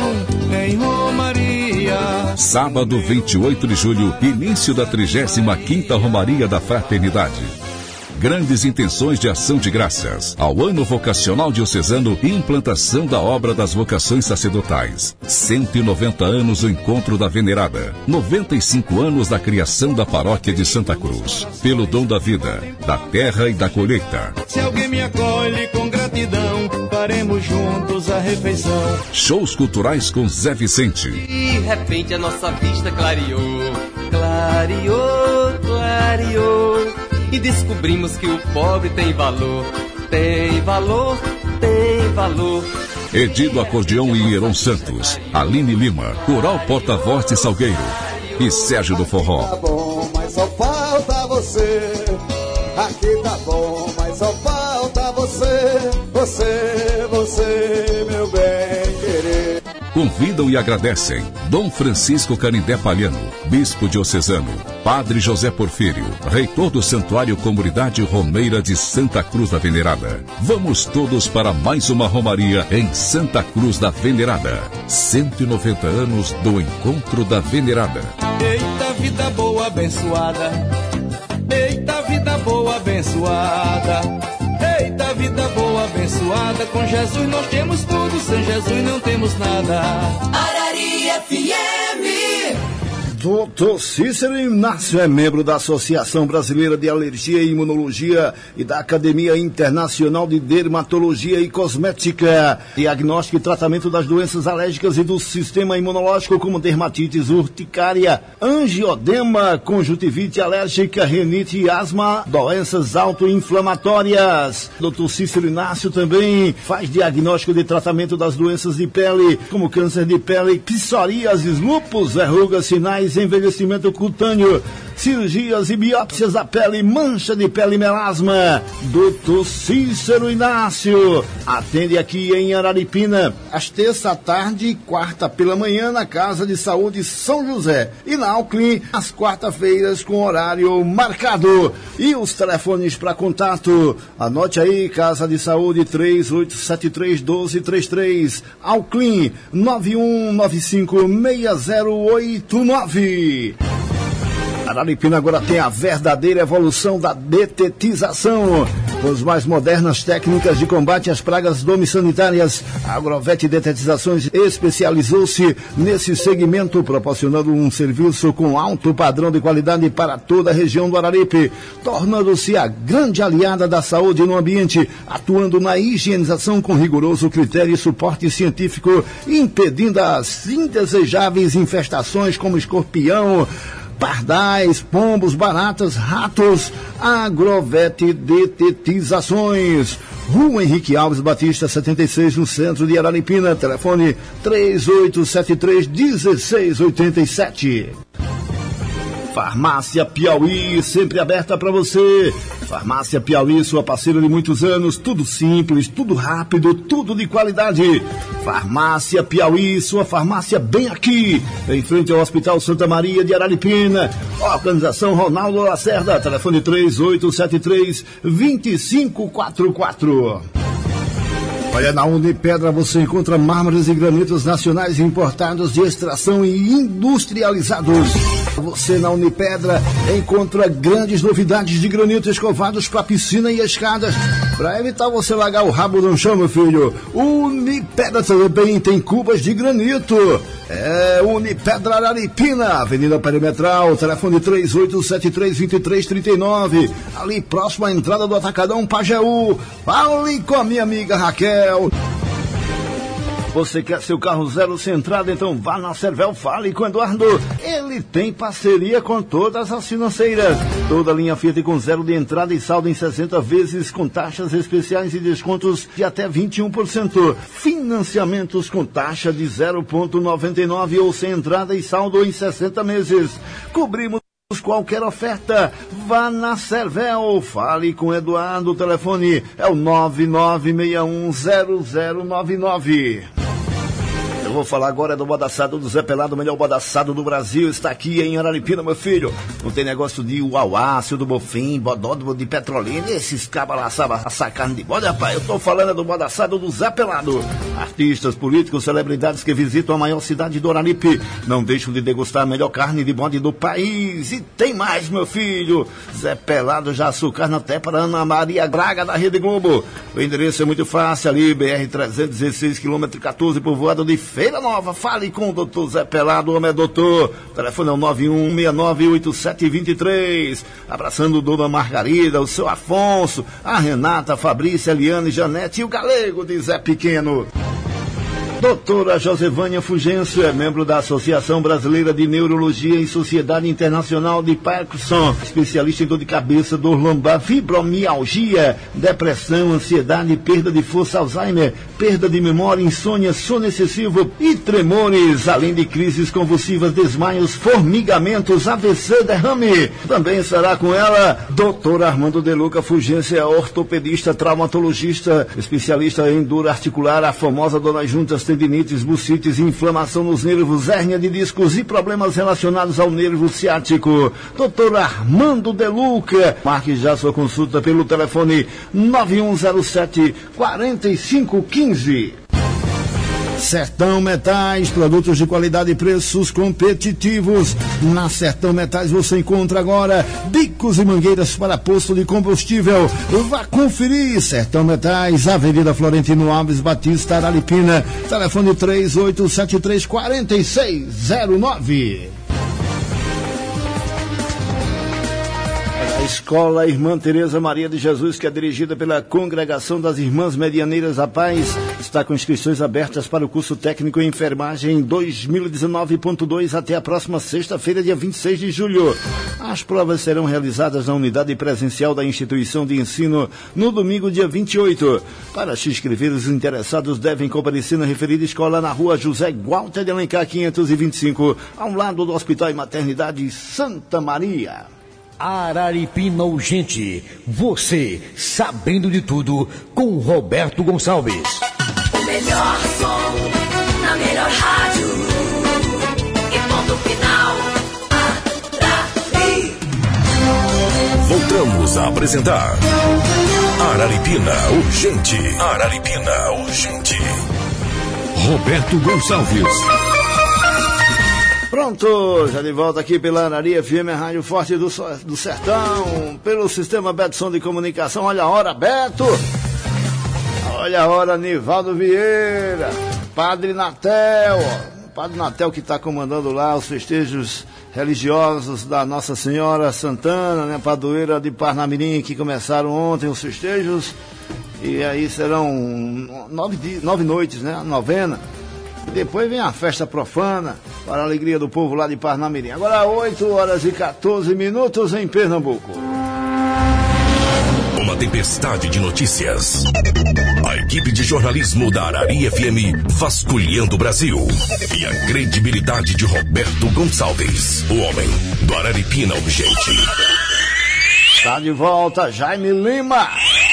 em Romaria. Sábado, vinte e oito de julho, início da trigésima quinta Romaria da Fraternidade. Grandes intenções de ação de graças ao ano vocacional diocesano e implantação da obra das vocações sacerdotais. cento e noventa anos do encontro da Venerada. noventa e cinco anos da criação da paróquia de Santa Cruz. Pelo dom da vida, da terra e da colheita. Se alguém me acolhe com gratidão, faremos juntos a refeição. Shows culturais com Zé Vicente. De repente a nossa vista clareou, clareou, clareou. E descobrimos que o pobre tem valor, tem valor, tem valor. Edido Acordeão e Hieron Santos, Aline Lima, Coral Porta-Voz de Salgueiro e Sérgio do Forró. Tá bom, mas só falta você. Aqui tá bom, mas só falta você. Você, você, meu bem querer. Convidam e agradecem Dom Francisco Canindé Palhano, Bispo Diocesano, Padre José Porfírio, Reitor do Santuário Comunidade Romeira de Santa Cruz da Venerada. Vamos todos para mais uma Romaria em Santa Cruz da Venerada. cento e noventa anos do Encontro da Venerada. Eita vida boa abençoada, eita vida boa abençoada, eita vida boa abençoada. Com Jesus nós temos tudo, sem Jesus não temos nada. Arari F M. doutor Cícero Inácio é membro da Associação Brasileira de Alergia e Imunologia e da Academia Internacional de Dermatologia e Cosmética. Diagnóstico e tratamento das doenças alérgicas e do sistema imunológico, como dermatites urticária, angiodema, conjuntivite alérgica, rinite e asma, doenças autoinflamatórias. doutor Cícero Inácio também faz diagnóstico de tratamento das doenças de pele, como câncer de pele, psoríase, lúpus, verrugas, sinais faciais, envelhecimento cutâneo, cirurgias e biópsias da pele, mancha de pele e melasma. doutor Cícero Inácio atende aqui em Araripina, às terça à tarde e quarta pela manhã na Casa de Saúde São José. E na Alclin, às quarta-feiras com horário marcado. E os telefones para contato, anote aí, Casa de Saúde três oito sete três, um dois três três, Alclin nove um nove cinco seis zero oito nove. Araripina agora tem a verdadeira evolução da detetização. Com as mais modernas técnicas de combate às pragas domiciliárias, a Agrovet Detetizações especializou-se nesse segmento, proporcionando um serviço com alto padrão de qualidade para toda a região do Araripe, tornando-se a grande aliada da saúde no ambiente, atuando na higienização com rigoroso critério e suporte científico, impedindo as indesejáveis infestações como escorpião, pardais, pombos, baratas, ratos. Agrovet Detetizações, Rua Henrique Alves Batista, setenta e seis, no centro de Araripina. Telefone três oito sete três, um seis oito sete. Farmácia Piauí, sempre aberta para você. Farmácia Piauí, sua parceira de muitos anos, tudo simples, tudo rápido, tudo de qualidade. Farmácia Piauí, sua farmácia bem aqui, em frente ao Hospital Santa Maria de Araripina. Organização Ronaldo Lacerda, telefone três oito sete três, dois cinco quatro quatro. Olha, na Unipedra você encontra mármores e granitos nacionais importados de extração e industrializados. Você na Unipedra encontra grandes novidades de granito escovados para piscina e escadas, para evitar você largar o rabo no chão, meu filho. Unipedra também tem cubas de granito. É Unipedra Araripina, Avenida Perimetral, telefone três oito sete três, dois três três nove, ali próximo à entrada do Atacadão Pajeú. Fale com a minha amiga Raquel. Você quer seu carro zero sem entrada? Então vá na Cervel, fale com o Eduardo. Ele tem parceria com todas as financeiras. Toda a linha Fiat com zero de entrada e saldo em sessenta vezes, com taxas especiais e descontos de até vinte e um por cento. Financiamentos com taxa de zero vírgula noventa e nove ou sem entrada e saldo em sessenta meses. Cobrimos qualquer oferta. Vá na Cervel, fale com o Eduardo. O telefone é o nove nove seis um zero zero nove nove. Eu vou falar agora do bodaçado do Zé Pelado, o melhor bodaçado do Brasil. Está aqui em Araripina, meu filho. Não tem negócio de uauá, seu do bofim, bodódromo de Petrolina. Esses cabas lá sabem assar carne de bode, rapaz. Eu tô falando do bodaçado do Zé Pelado. Artistas, políticos, celebridades que visitam a maior cidade do Araripe não deixam de degustar a melhor carne de bode do país. E tem mais, meu filho. Zé Pelado já açucarna até para Ana Maria Braga da Rede Globo. O endereço é muito fácil, ali, B R trezentos e dezesseis, quilômetro catorze, povoado de Feira Nova. Fale com o doutor Zé Pelado, o homem é doutor. O telefone é o nove um seis nove oito sete dois três. Abraçando Dona Margarida, o seu Afonso, a Renata, a Fabrícia, a Eliane, a Janete e o galego de Zé Pequeno. Doutora Josevânia Fugêncio é membro da Associação Brasileira de Neurologia e Sociedade Internacional de Parkinson, especialista em dor de cabeça, dor lombar, fibromialgia, depressão, ansiedade, perda de força, Alzheimer, perda de memória, insônia, sono excessivo e tremores, além de crises convulsivas, desmaios, formigamentos, A V C, derrame. Também estará com ela doutor Armando De Luca Fugêncio, é ortopedista, traumatologista, especialista em dor articular, a famosa dor nas juntas, tendinites, bucites, inflamação nos nervos, hérnia de discos e problemas relacionados ao nervo ciático. doutor Armando De Luca. Marque já sua consulta pelo telefone nove um zero sete, quatro cinco um cinco. Sertão Metais, produtos de qualidade e preços competitivos. Na Sertão Metais você encontra agora bicos e mangueiras para posto de combustível. Vá conferir. Sertão Metais, Avenida Florentino Alves Batista, Araripina. Telefone três oito sete três, quatro seis zero nove. Escola Irmã Teresa Maria de Jesus, que é dirigida pela Congregação das Irmãs Medianeiras da Paz, está com inscrições abertas para o curso técnico em enfermagem dois mil e dezenove ponto dois até a próxima sexta-feira, dia vinte e seis de julho. As provas serão realizadas na unidade presencial da instituição de ensino no domingo, dia vinte e oito. Para se inscrever, os interessados devem comparecer na referida escola na rua José Walter de Alencar quinhentos e vinte e cinco, ao lado do Hospital e Maternidade Santa Maria. Araripina Urgente, você sabendo de tudo com Roberto Gonçalves. O melhor som na melhor rádio e ponto final. Arari. Voltamos a apresentar Araripina Urgente. Araripina Urgente. Roberto Gonçalves. Pronto, já de volta aqui pela Arari F M, a Rádio Forte do, do Sertão, pelo sistema Beto Som de Comunicação. Olha a hora, Beto! Olha a hora, Nivaldo Vieira, Padre Natel, ó, Padre Natel que está comandando lá os festejos religiosos da Nossa Senhora Santana, né, padroeira de Parnamirim, que começaram ontem os festejos, e aí serão nove, dias, nove noites, né, a novena. Depois vem a festa profana, para a alegria do povo lá de Parnamirim. Agora oito horas e quatorze minutos em Pernambuco. Uma tempestade de notícias. A equipe de jornalismo da Arari F M vasculhando o Brasil. E a credibilidade de Roberto Gonçalves, o homem do Araripina Urgente. Está de volta, Jaime Lima.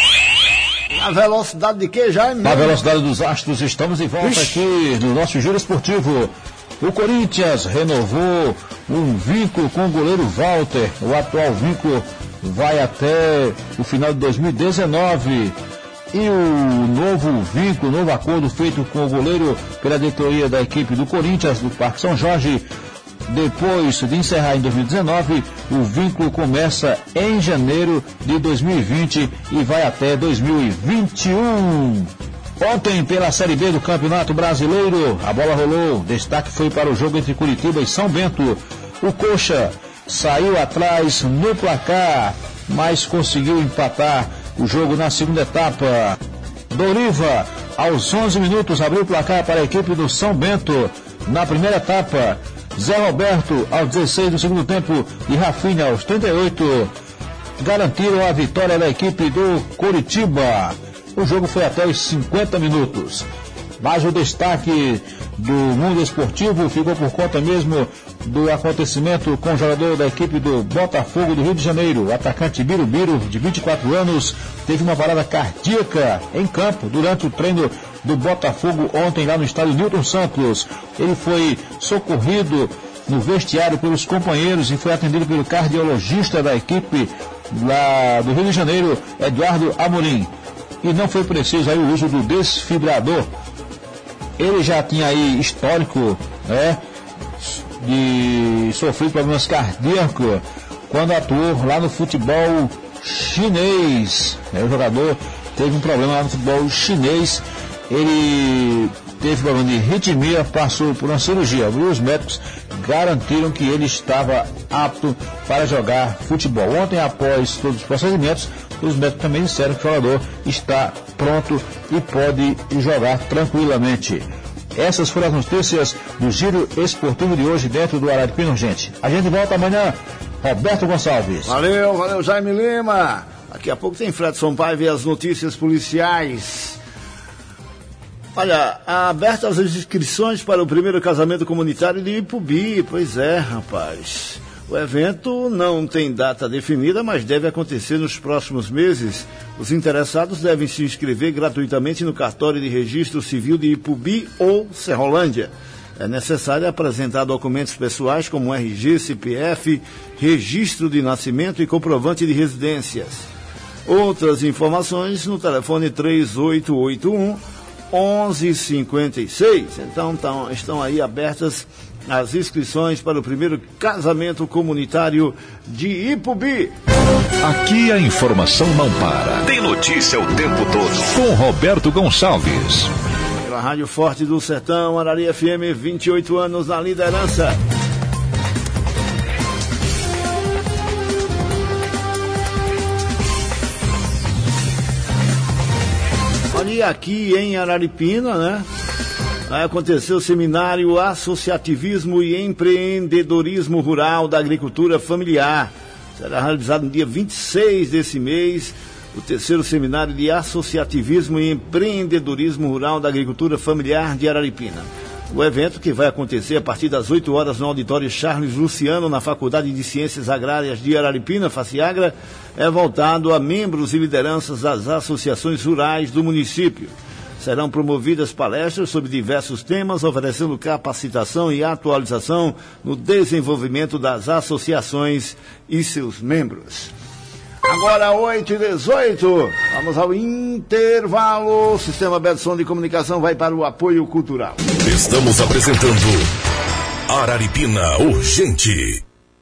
Na velocidade de que, Jaime? Na velocidade dos astros, estamos de volta Ixi. aqui no nosso Giro Esportivo. O Corinthians renovou um vínculo com o goleiro Walter. O atual vínculo vai até o final de dois mil e dezenove. E o novo vínculo, o novo acordo feito com o goleiro pela diretoria da equipe do Corinthians, do Parque São Jorge, depois de encerrar em dois mil e dezenove, o vínculo começa em janeiro de dois mil e vinte e vai até dois mil e vinte e um. Ontem, pela Série B do Campeonato Brasileiro, a bola rolou. Destaque foi para o jogo entre Curitiba e São Bento. O Coxa saiu atrás no placar, mas conseguiu empatar o jogo na segunda etapa. Doriva, aos onze minutos, abriu o placar para a equipe do São Bento. Na primeira etapa, Zé Roberto, aos dezesseis do segundo tempo, e Rafinha, aos trinta e oito, garantiram a vitória da equipe do Curitiba. O jogo foi até os cinquenta minutos. Mas o destaque do mundo esportivo ficou por conta mesmo do acontecimento com o jogador da equipe do Botafogo do Rio de Janeiro. O atacante Birubiru, de vinte e quatro anos, teve uma parada cardíaca em campo durante o treino do Botafogo ontem lá no estádio Newton Santos. Ele foi socorrido no vestiário pelos companheiros e foi atendido pelo cardiologista da equipe lá do Rio de Janeiro, Eduardo Amorim. E não foi preciso aí o uso do desfibrador. Ele já tinha aí histórico, né, de sofrer problemas cardíacos quando atuou lá no futebol chinês. É, o jogador teve um problema lá no futebol chinês. Ele teve problema de arritmia, passou por uma cirurgia. Os médicos garantiram que ele estava apto para jogar futebol. Ontem, após todos os procedimentos, os médicos também disseram que o jogador está pronto e pode jogar tranquilamente. Essas foram as notícias do Giro Esportivo de hoje dentro do Araripina Urgente. A gente volta amanhã. Roberto Gonçalves. Valeu, valeu, Jaime Lima. Daqui a pouco tem Fredson Paiva e as notícias policiais. Olha, abertas as inscrições para o primeiro casamento comunitário de Ipubi. Pois é, rapaz. O evento não tem data definida, mas deve acontecer nos próximos meses. Os interessados devem se inscrever gratuitamente no cartório de registro civil de Ipubi ou Serrolândia. É necessário apresentar documentos pessoais como R G, C P F, registro de nascimento e comprovante de residências. Outras informações no telefone três oito oito um, onze cinquenta e seis. Então tão, estão aí abertas as inscrições para o primeiro casamento comunitário de Ipubi. Aqui a informação não para. Tem notícia o tempo todo. Com Roberto Gonçalves. Pela Rádio Forte do Sertão, Arari F M, vinte e oito anos na liderança. E aqui em Araripina, né? Vai acontecer o seminário Associativismo e Empreendedorismo Rural da Agricultura Familiar. Será realizado no dia vinte e seis desse mês, o terceiro seminário de Associativismo e Empreendedorismo Rural da Agricultura Familiar de Araripina. O evento, que vai acontecer a partir das oito horas no auditório Charles Luciano, na Faculdade de Ciências Agrárias de Araripina, FACIAGRA, é voltado a membros e lideranças das associações rurais do município. Serão promovidas palestras sobre diversos temas, oferecendo capacitação e atualização no desenvolvimento das associações e seus membros. Agora, oito e dezoito, vamos ao intervalo. O Sistema Betson de Comunicação vai para o apoio cultural. Estamos apresentando Araripina Urgente.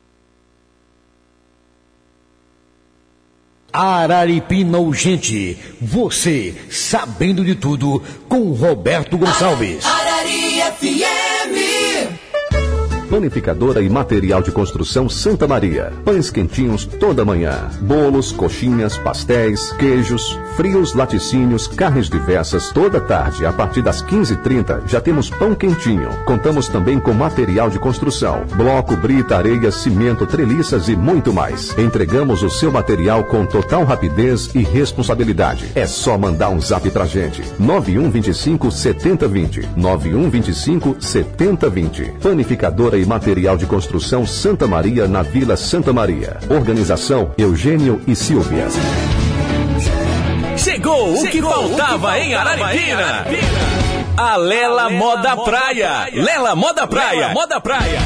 Araripina Urgente. Você, sabendo de tudo, com Roberto Gonçalves. Arari F M. Panificadora e material de construção Santa Maria. Pães quentinhos toda manhã. Bolos, coxinhas, pastéis, queijos, frios, laticínios, carnes diversas toda tarde. A partir das quinze e trinta já temos pão quentinho. Contamos também com material de construção. Bloco, brita, areia, cimento, treliças e muito mais. Entregamos o seu material com total rapidez e responsabilidade. É só mandar um zap pra gente. nove um dois cinco, sete zero dois zero. nove um dois cinco, sete zero dois zero. Panificadora e material de construção Santa Maria, na Vila Santa Maria. Organização Eugênio e Silvia. Chegou o que faltava em Araripina. A Lela Moda Praia. Lela Moda Praia. Moda Praia.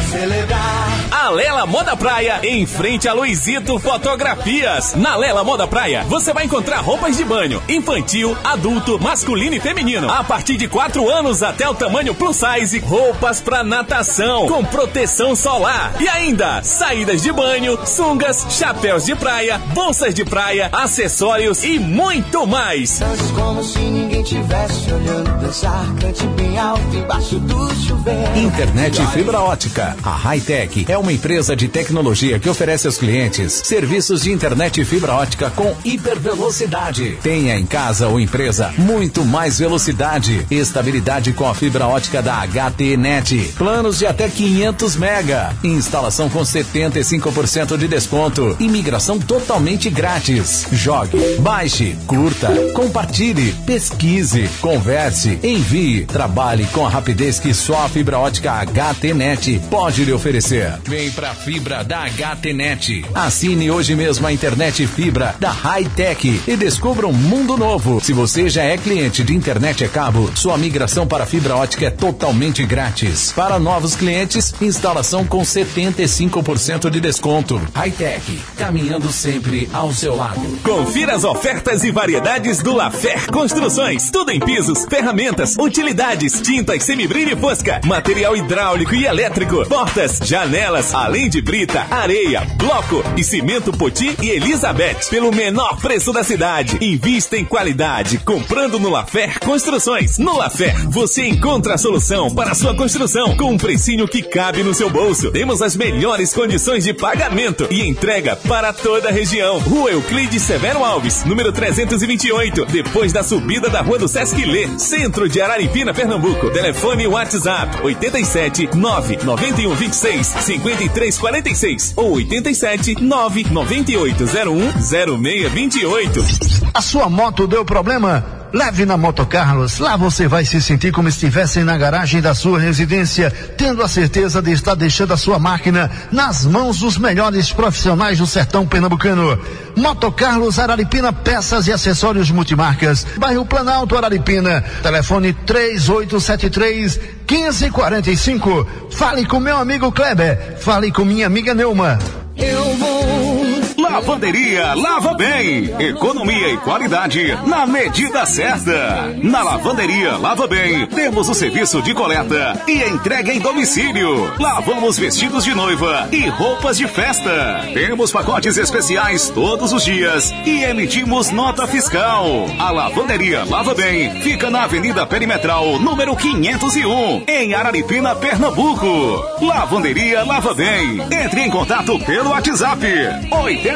A Lela Moda Praia, em frente a Luizito Fotografias. Na Lela Moda Praia, você vai encontrar roupas de banho, infantil, adulto, masculino e feminino. A partir de quatro anos até o tamanho plus size, roupas pra natação, com proteção solar. E ainda, saídas de banho, sungas, chapéus de praia, bolsas de praia, acessórios e muito mais. Danças como se ninguém tivesse olhando, dançar, cante bem alto embaixo do chuveiro. Internet fibra ótica. A Hightech é uma empresa de tecnologia que oferece aos clientes serviços de internet fibra ótica com hipervelocidade. Tenha em casa ou empresa muito mais velocidade. Estabilidade com a fibra ótica da H T Net. Planos de até quinhentos mega. Instalação com setenta e cinco por cento de desconto. Imigração totalmente grátis. Jogue, baixe, curta, compartilhe, pesquise, converse, envie. Trabalhe com a rapidez que só a fibra ótica H T Net pode lhe oferecer. Vem pra fibra da H T Net. Assine hoje mesmo a internet fibra da Hightech e descubra um mundo novo. Se você já é cliente de internet a cabo, sua migração para fibra ótica é totalmente grátis. Para novos clientes, instalação com setenta e cinco por cento de desconto. Hightech, caminhando sempre ao seu lado. Confira as ofertas e variedades do Lafer Construções. Tudo em pisos, ferramentas, utilidades, tintas, semibrilho e fosca, material hidráulico e elétrico, portas, janelas, além de brita, areia, bloco e cimento Poti e Elizabeth, pelo menor preço da cidade. Invista em qualidade, comprando no Lafer Construções. No Lafer, você encontra a solução para a sua construção, com um precinho que cabe no seu bolso. Temos as melhores condições de pagamento e entrega para toda a região. Rua Euclides Severo Alves, número trezentos e vinte e oito, depois da subida da Rua do Sesc Lê, centro de Araripina, Pernambuco. Telefone WhatsApp oito sete nove nove um dois seis cinco três quatro seis ou oito sete nove nove oito zero um zero seis dois oito. A sua moto deu problema? Leve na Moto Carlos. Lá você vai se sentir como estivesse na garagem da sua residência, tendo a certeza de estar deixando a sua máquina nas mãos dos melhores profissionais do sertão pernambucano. Moto Carlos Araripina, peças e acessórios multimarcas. Bairro Planalto, Araripina. Telefone três oito sete três, um cinco quatro cinco. Fale com meu amigo Kleber. Fale com minha amiga Neuma. Eu vou. Lavanderia Lava Bem. Economia e qualidade na medida certa. Na Lavanderia Lava Bem, temos o serviço de coleta e entrega em domicílio. Lavamos vestidos de noiva e roupas de festa. Temos pacotes especiais todos os dias e emitimos nota fiscal. A Lavanderia Lava Bem fica na Avenida Perimetral, número quinhentos e um, em Araripina, Pernambuco. Lavanderia Lava Bem. Entre em contato pelo WhatsApp oito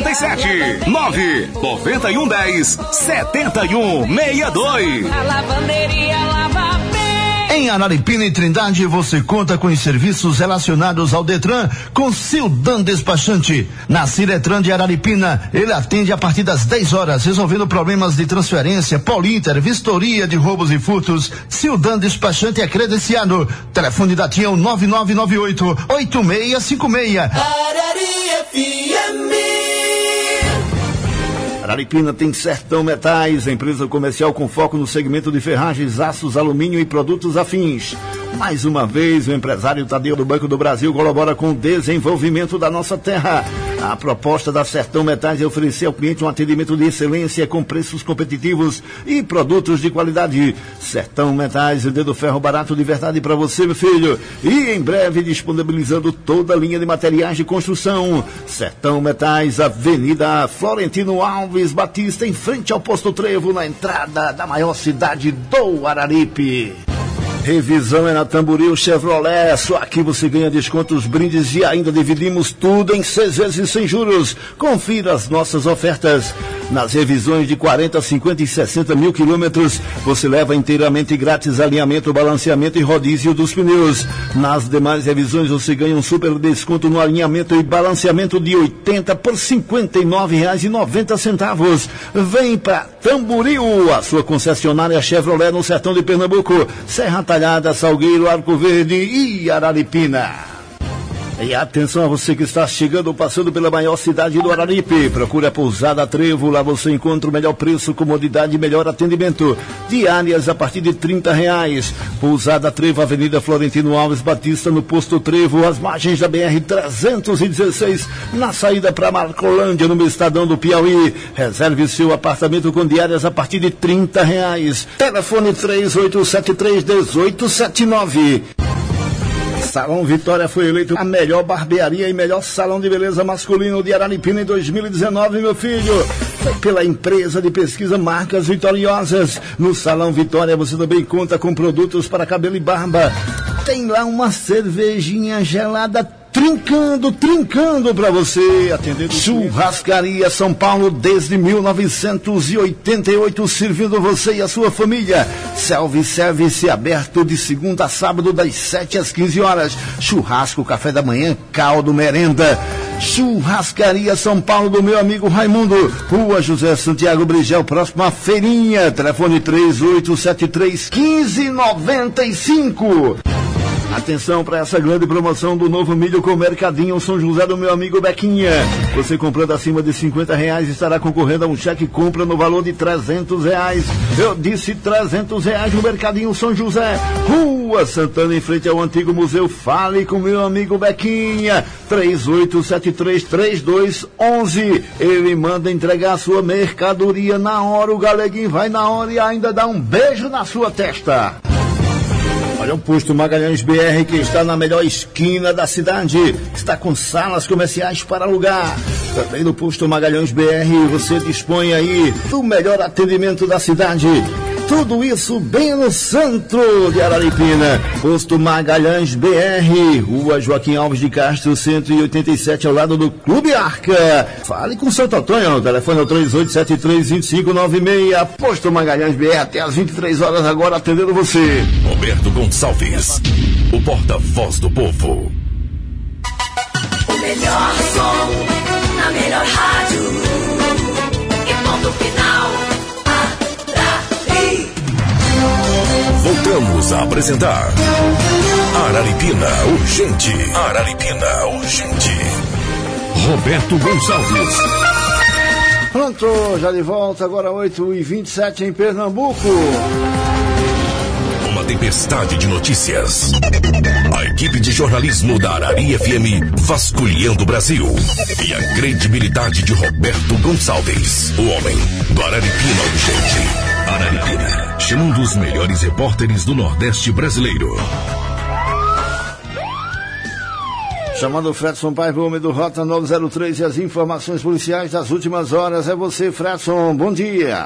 noventa e sete. nove nove um um zero sete um seis dois. A lavanderia lava bem. Em Araripina e Trindade você conta com os serviços relacionados ao Detran com Sildan Despachante. Na Ciretran de Araripina, ele atende a partir das dez horas, resolvendo problemas de transferência, Polinter, vistoria de roubos e furtos. Sildan Despachante é credenciado. Telefone da Tião nove nove nove oito oito seis cinco seis. Araria F M. Araripina tem Sertão Metais, empresa comercial com foco no segmento de ferragens, aços, alumínio e produtos afins. Mais uma vez, o empresário Tadeu do Banco do Brasil colabora com o desenvolvimento da nossa terra. A proposta da Sertão Metais é oferecer ao cliente um atendimento de excelência com preços competitivos e produtos de qualidade. Sertão Metais, vendendo ferro barato de verdade para você, meu filho. E em breve disponibilizando toda a linha de materiais de construção. Sertão Metais, Avenida Florentino Alves Batista, em frente ao Posto Trevo, na entrada da maior cidade do Araripe. Revisão é na Tamboril Chevrolet, só aqui você ganha descontos, brindes e ainda dividimos tudo em seis vezes sem juros. Confira as nossas ofertas. Nas revisões de quarenta, cinquenta e sessenta mil quilômetros, você leva inteiramente grátis alinhamento, balanceamento e rodízio dos pneus. Nas demais revisões você ganha um super desconto no alinhamento e balanceamento de oitenta por cinquenta e nove reais e noventa centavos. Vem para Tamboril, a sua concessionária Chevrolet no sertão de Pernambuco, Serra Talhada, Salgueiro, Arco Verde e Araripina. E atenção a você que está chegando ou passando pela maior cidade do Araripe. Procure a Pousada Trevo, lá você encontra o melhor preço, comodidade e melhor atendimento. Diárias a partir de trinta reais. Pousada Trevo, Avenida Florentino Alves Batista, no Posto Trevo, às margens da B R trezentos e dezesseis, na saída para Marcolândia, no Estadão do Piauí. Reserve seu apartamento com diárias a partir de trinta reais. Telefone três oito sete três, um oito sete nove. Salão Vitória foi eleito a melhor barbearia e melhor salão de beleza masculino de Araripina em dois mil e dezenove, meu filho. Foi pela empresa de pesquisa Marcas Vitoriosas. No Salão Vitória você também conta com produtos para cabelo e barba. Tem lá uma cervejinha gelada trincando, trincando pra você, atendendo. Churrascaria São Paulo desde mil novecentos e oitenta e oito, servindo você e a sua família. Self-service aberto de segunda a sábado das sete às quinze horas. Churrasco, café da manhã, caldo, merenda. Churrascaria São Paulo do meu amigo Raimundo, Rua José Santiago Brigel, próximo à feirinha. Telefone três oito sete três, um cinco nove cinco. Atenção para essa grande promoção do novo milho com Mercadinho São José do meu amigo Bequinha. Você comprando acima de cinquenta reais estará concorrendo a um cheque compra no valor de trezentos reais. Eu disse trezentos reais no Mercadinho São José, Rua Santana, em frente ao antigo museu. Fale com meu amigo Bequinha, três oito sete três, três dois um um. Ele manda entregar a sua mercadoria na hora. O Galeguinho vai na hora e ainda dá um beijo na sua testa. Olha o posto Magalhães B R, que está na melhor esquina da cidade. Está com salas comerciais para alugar. Também no posto Magalhães B R você dispõe aí do melhor atendimento da cidade. Tudo isso bem no centro de Araripina. Posto Magalhães B R, Rua Joaquim Alves de Castro, cento e oitenta e sete, ao lado do Clube Arca. Fale com o Santo Antônio, o telefone é o três oito sete três, dois cinco nove seis. Posto Magalhães B R, até às vinte e três horas agora, atendendo você. Roberto Gonçalves, o porta-voz do povo. O melhor som, na melhor rádio. E ponto final. Voltamos a apresentar Araripina Urgente. Araripina Urgente. Roberto Gonçalves. Pronto, já de volta, agora oito e vinte e sete em Pernambuco. Uma tempestade de notícias. A equipe de jornalismo da Araria F M vasculhando o Brasil. E a credibilidade de Roberto Gonçalves, o homem do Araripina Urgente. Araripina, chamando os melhores repórteres do Nordeste brasileiro. Chamando o Fredson Paiva, o homem do Rota nove zero três, e as informações policiais das últimas horas. É você, Fredson, bom dia.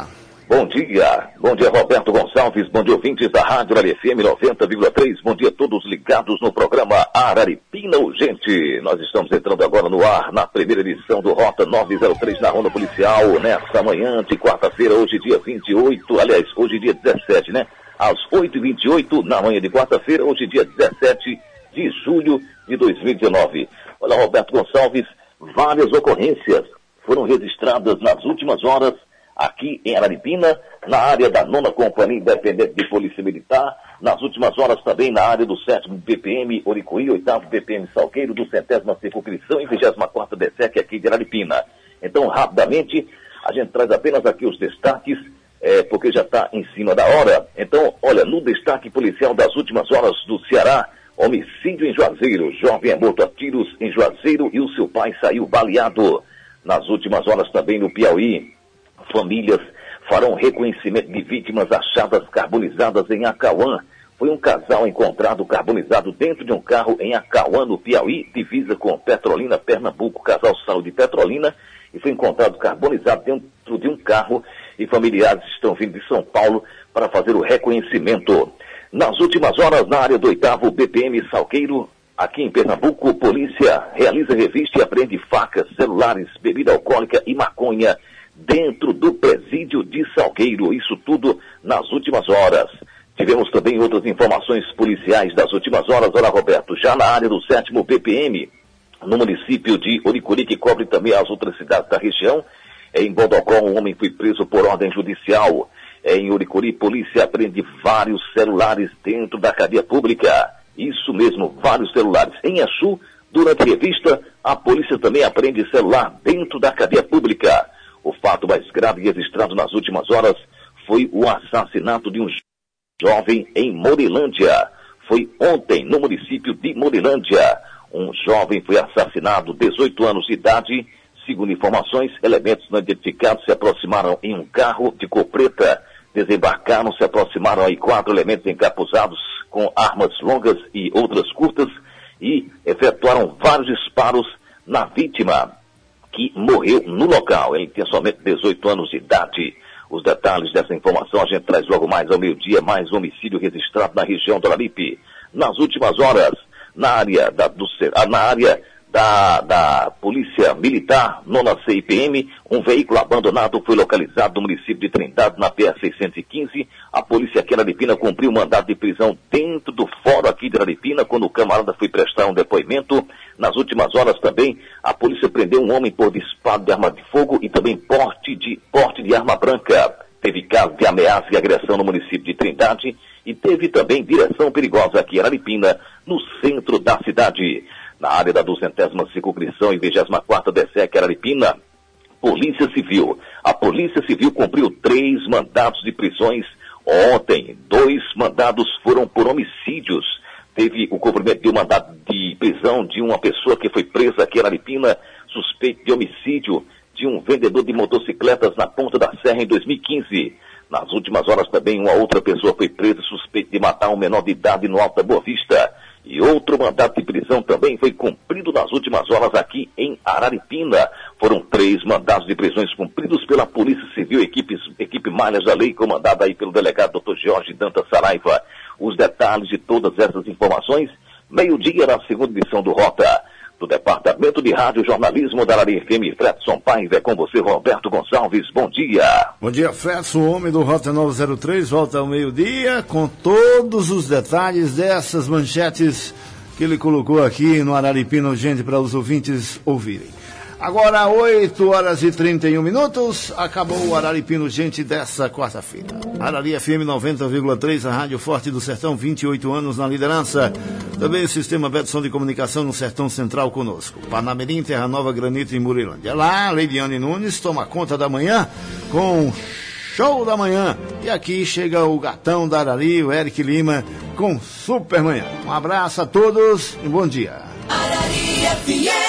Bom dia, bom dia Roberto Gonçalves, bom dia ouvintes da Rádio Araria F M noventa vírgula três, bom dia a todos ligados no programa Araripina Urgente. Nós estamos entrando agora no ar na primeira edição do Rota novecentos e três na Ronda Policial, nesta manhã de quarta-feira, hoje dia vinte e oito, aliás, hoje dia dezessete, né? Às oito e vinte e oito, na manhã de quarta-feira, hoje dia dezessete de julho de dois mil e dezenove. Olha, Roberto Gonçalves, várias ocorrências foram registradas nas últimas horas aqui em Araripina, na área da nona Companhia Independente de Polícia Militar, nas últimas horas também na área do sétimo B P M Oricoí, oitavo B P M Salgueiro, do centésima circunscrição e vigésima quarta D S E C aqui de Araripina. Então, rapidamente, a gente traz apenas aqui os destaques, é, porque já está em cima da hora. Então, olha, no destaque policial das últimas horas do Ceará, homicídio em Juazeiro, jovem é morto a tiros em Juazeiro e o seu pai saiu baleado. Nas últimas horas também no Piauí, famílias farão reconhecimento de vítimas achadas carbonizadas em Acauã. Foi um casal encontrado carbonizado dentro de um carro em Acauã, no Piauí, divisa com Petrolina, Pernambuco. O casal saiu de Petrolina e foi encontrado carbonizado dentro de um carro e familiares estão vindo de São Paulo para fazer o reconhecimento. Nas últimas horas, na área do oitavo B P M Salgueiro, aqui em Pernambuco, polícia realiza revista e apreende facas, celulares, bebida alcoólica e maconha dentro do presídio de Salgueiro, isso tudo nas últimas horas. Tivemos também outras informações policiais das últimas horas. Olha, Roberto, já na área do sétimo B P M, no município de Oricuri, que cobre também as outras cidades da região, em Bodocó, um homem foi preso por ordem judicial. Em Oricuri, polícia apreende vários celulares dentro da cadeia pública. Isso mesmo, vários celulares. Em Exu, durante a revista, a polícia também apreende celular dentro da cadeia pública. O fato mais grave registrado nas últimas horas foi o assassinato de um jovem em Morilândia. Foi ontem, no município de Morilândia. Um jovem foi assassinado, dezoito anos de idade. Segundo informações, elementos não identificados se aproximaram em um carro de cor preta. Desembarcaram, se aproximaram aí quatro elementos encapuzados com armas longas e outras curtas e efetuaram vários disparos na vítima, que morreu no local. Ele tinha somente dezoito anos de idade. Os detalhes dessa informação a gente traz logo mais ao meio-dia, mais um homicídio registrado na região do Araripe. Nas últimas horas, na área da, do, na área da, da Polícia Militar, nona C I P M, um veículo abandonado foi localizado no município de Trindade, na P S seiscentos e quinze. A polícia aqui em Araripina cumpriu o mandado de prisão dentro do fórum aqui de Araripina, quando o camarada foi prestar um depoimento. Nas últimas horas também, a polícia prendeu um homem por disparo de arma de fogo e também porte de, porte de arma branca. Teve caso de ameaça e agressão no município de Trindade e teve também direção perigosa aqui em Araripina, no centro da cidade. Na área da duzentésima circunscrição e vigésima quarta D S E C Araripina, Polícia Civil. A Polícia Civil cumpriu três mandados de prisões ontem. Dois mandados foram por homicídios. Teve o cumprimento de um mandado de prisão de uma pessoa que foi presa aqui em Araripina, suspeito de homicídio de um vendedor de motocicletas na Ponta da Serra em dois mil e quinze. Nas últimas horas também uma outra pessoa foi presa suspeito de matar um menor de idade no Alto da Boa Vista. E outro mandato de prisão também foi cumprido nas últimas horas aqui em Araripina. Foram três mandados de prisões cumpridos pela Polícia Civil, equipes, equipe Malhas da Lei, comandada aí pelo delegado doutor Jorge Dantas Saraiva. Os detalhes de todas essas informações, meio-dia na segunda edição do Rota. Do Departamento de Rádio Jornalismo da Araria F M, Fredson Paiva, é com você, Roberto Gonçalves, bom dia. Bom dia, Fredson, o homem do Rota novecentos e três, volta ao meio-dia com todos os detalhes dessas manchetes que ele colocou aqui no Araripina Urgente para os ouvintes ouvirem. Agora, oito horas e trinta e um minutos, acabou o Araripina Urgente dessa quarta-feira. Araria F M noventa vírgula três, a Rádio Forte do Sertão, vinte e oito anos na liderança. Também o Sistema Betson de Comunicação no Sertão Central conosco. Panamirim, Terra Nova, Granito e Murilândia. Lá, Leidiane Nunes toma conta da manhã com Show da Manhã. E aqui chega o gatão da Arari, o Eric Lima, com Super Manhã. Um abraço a todos e bom dia. Araria F M.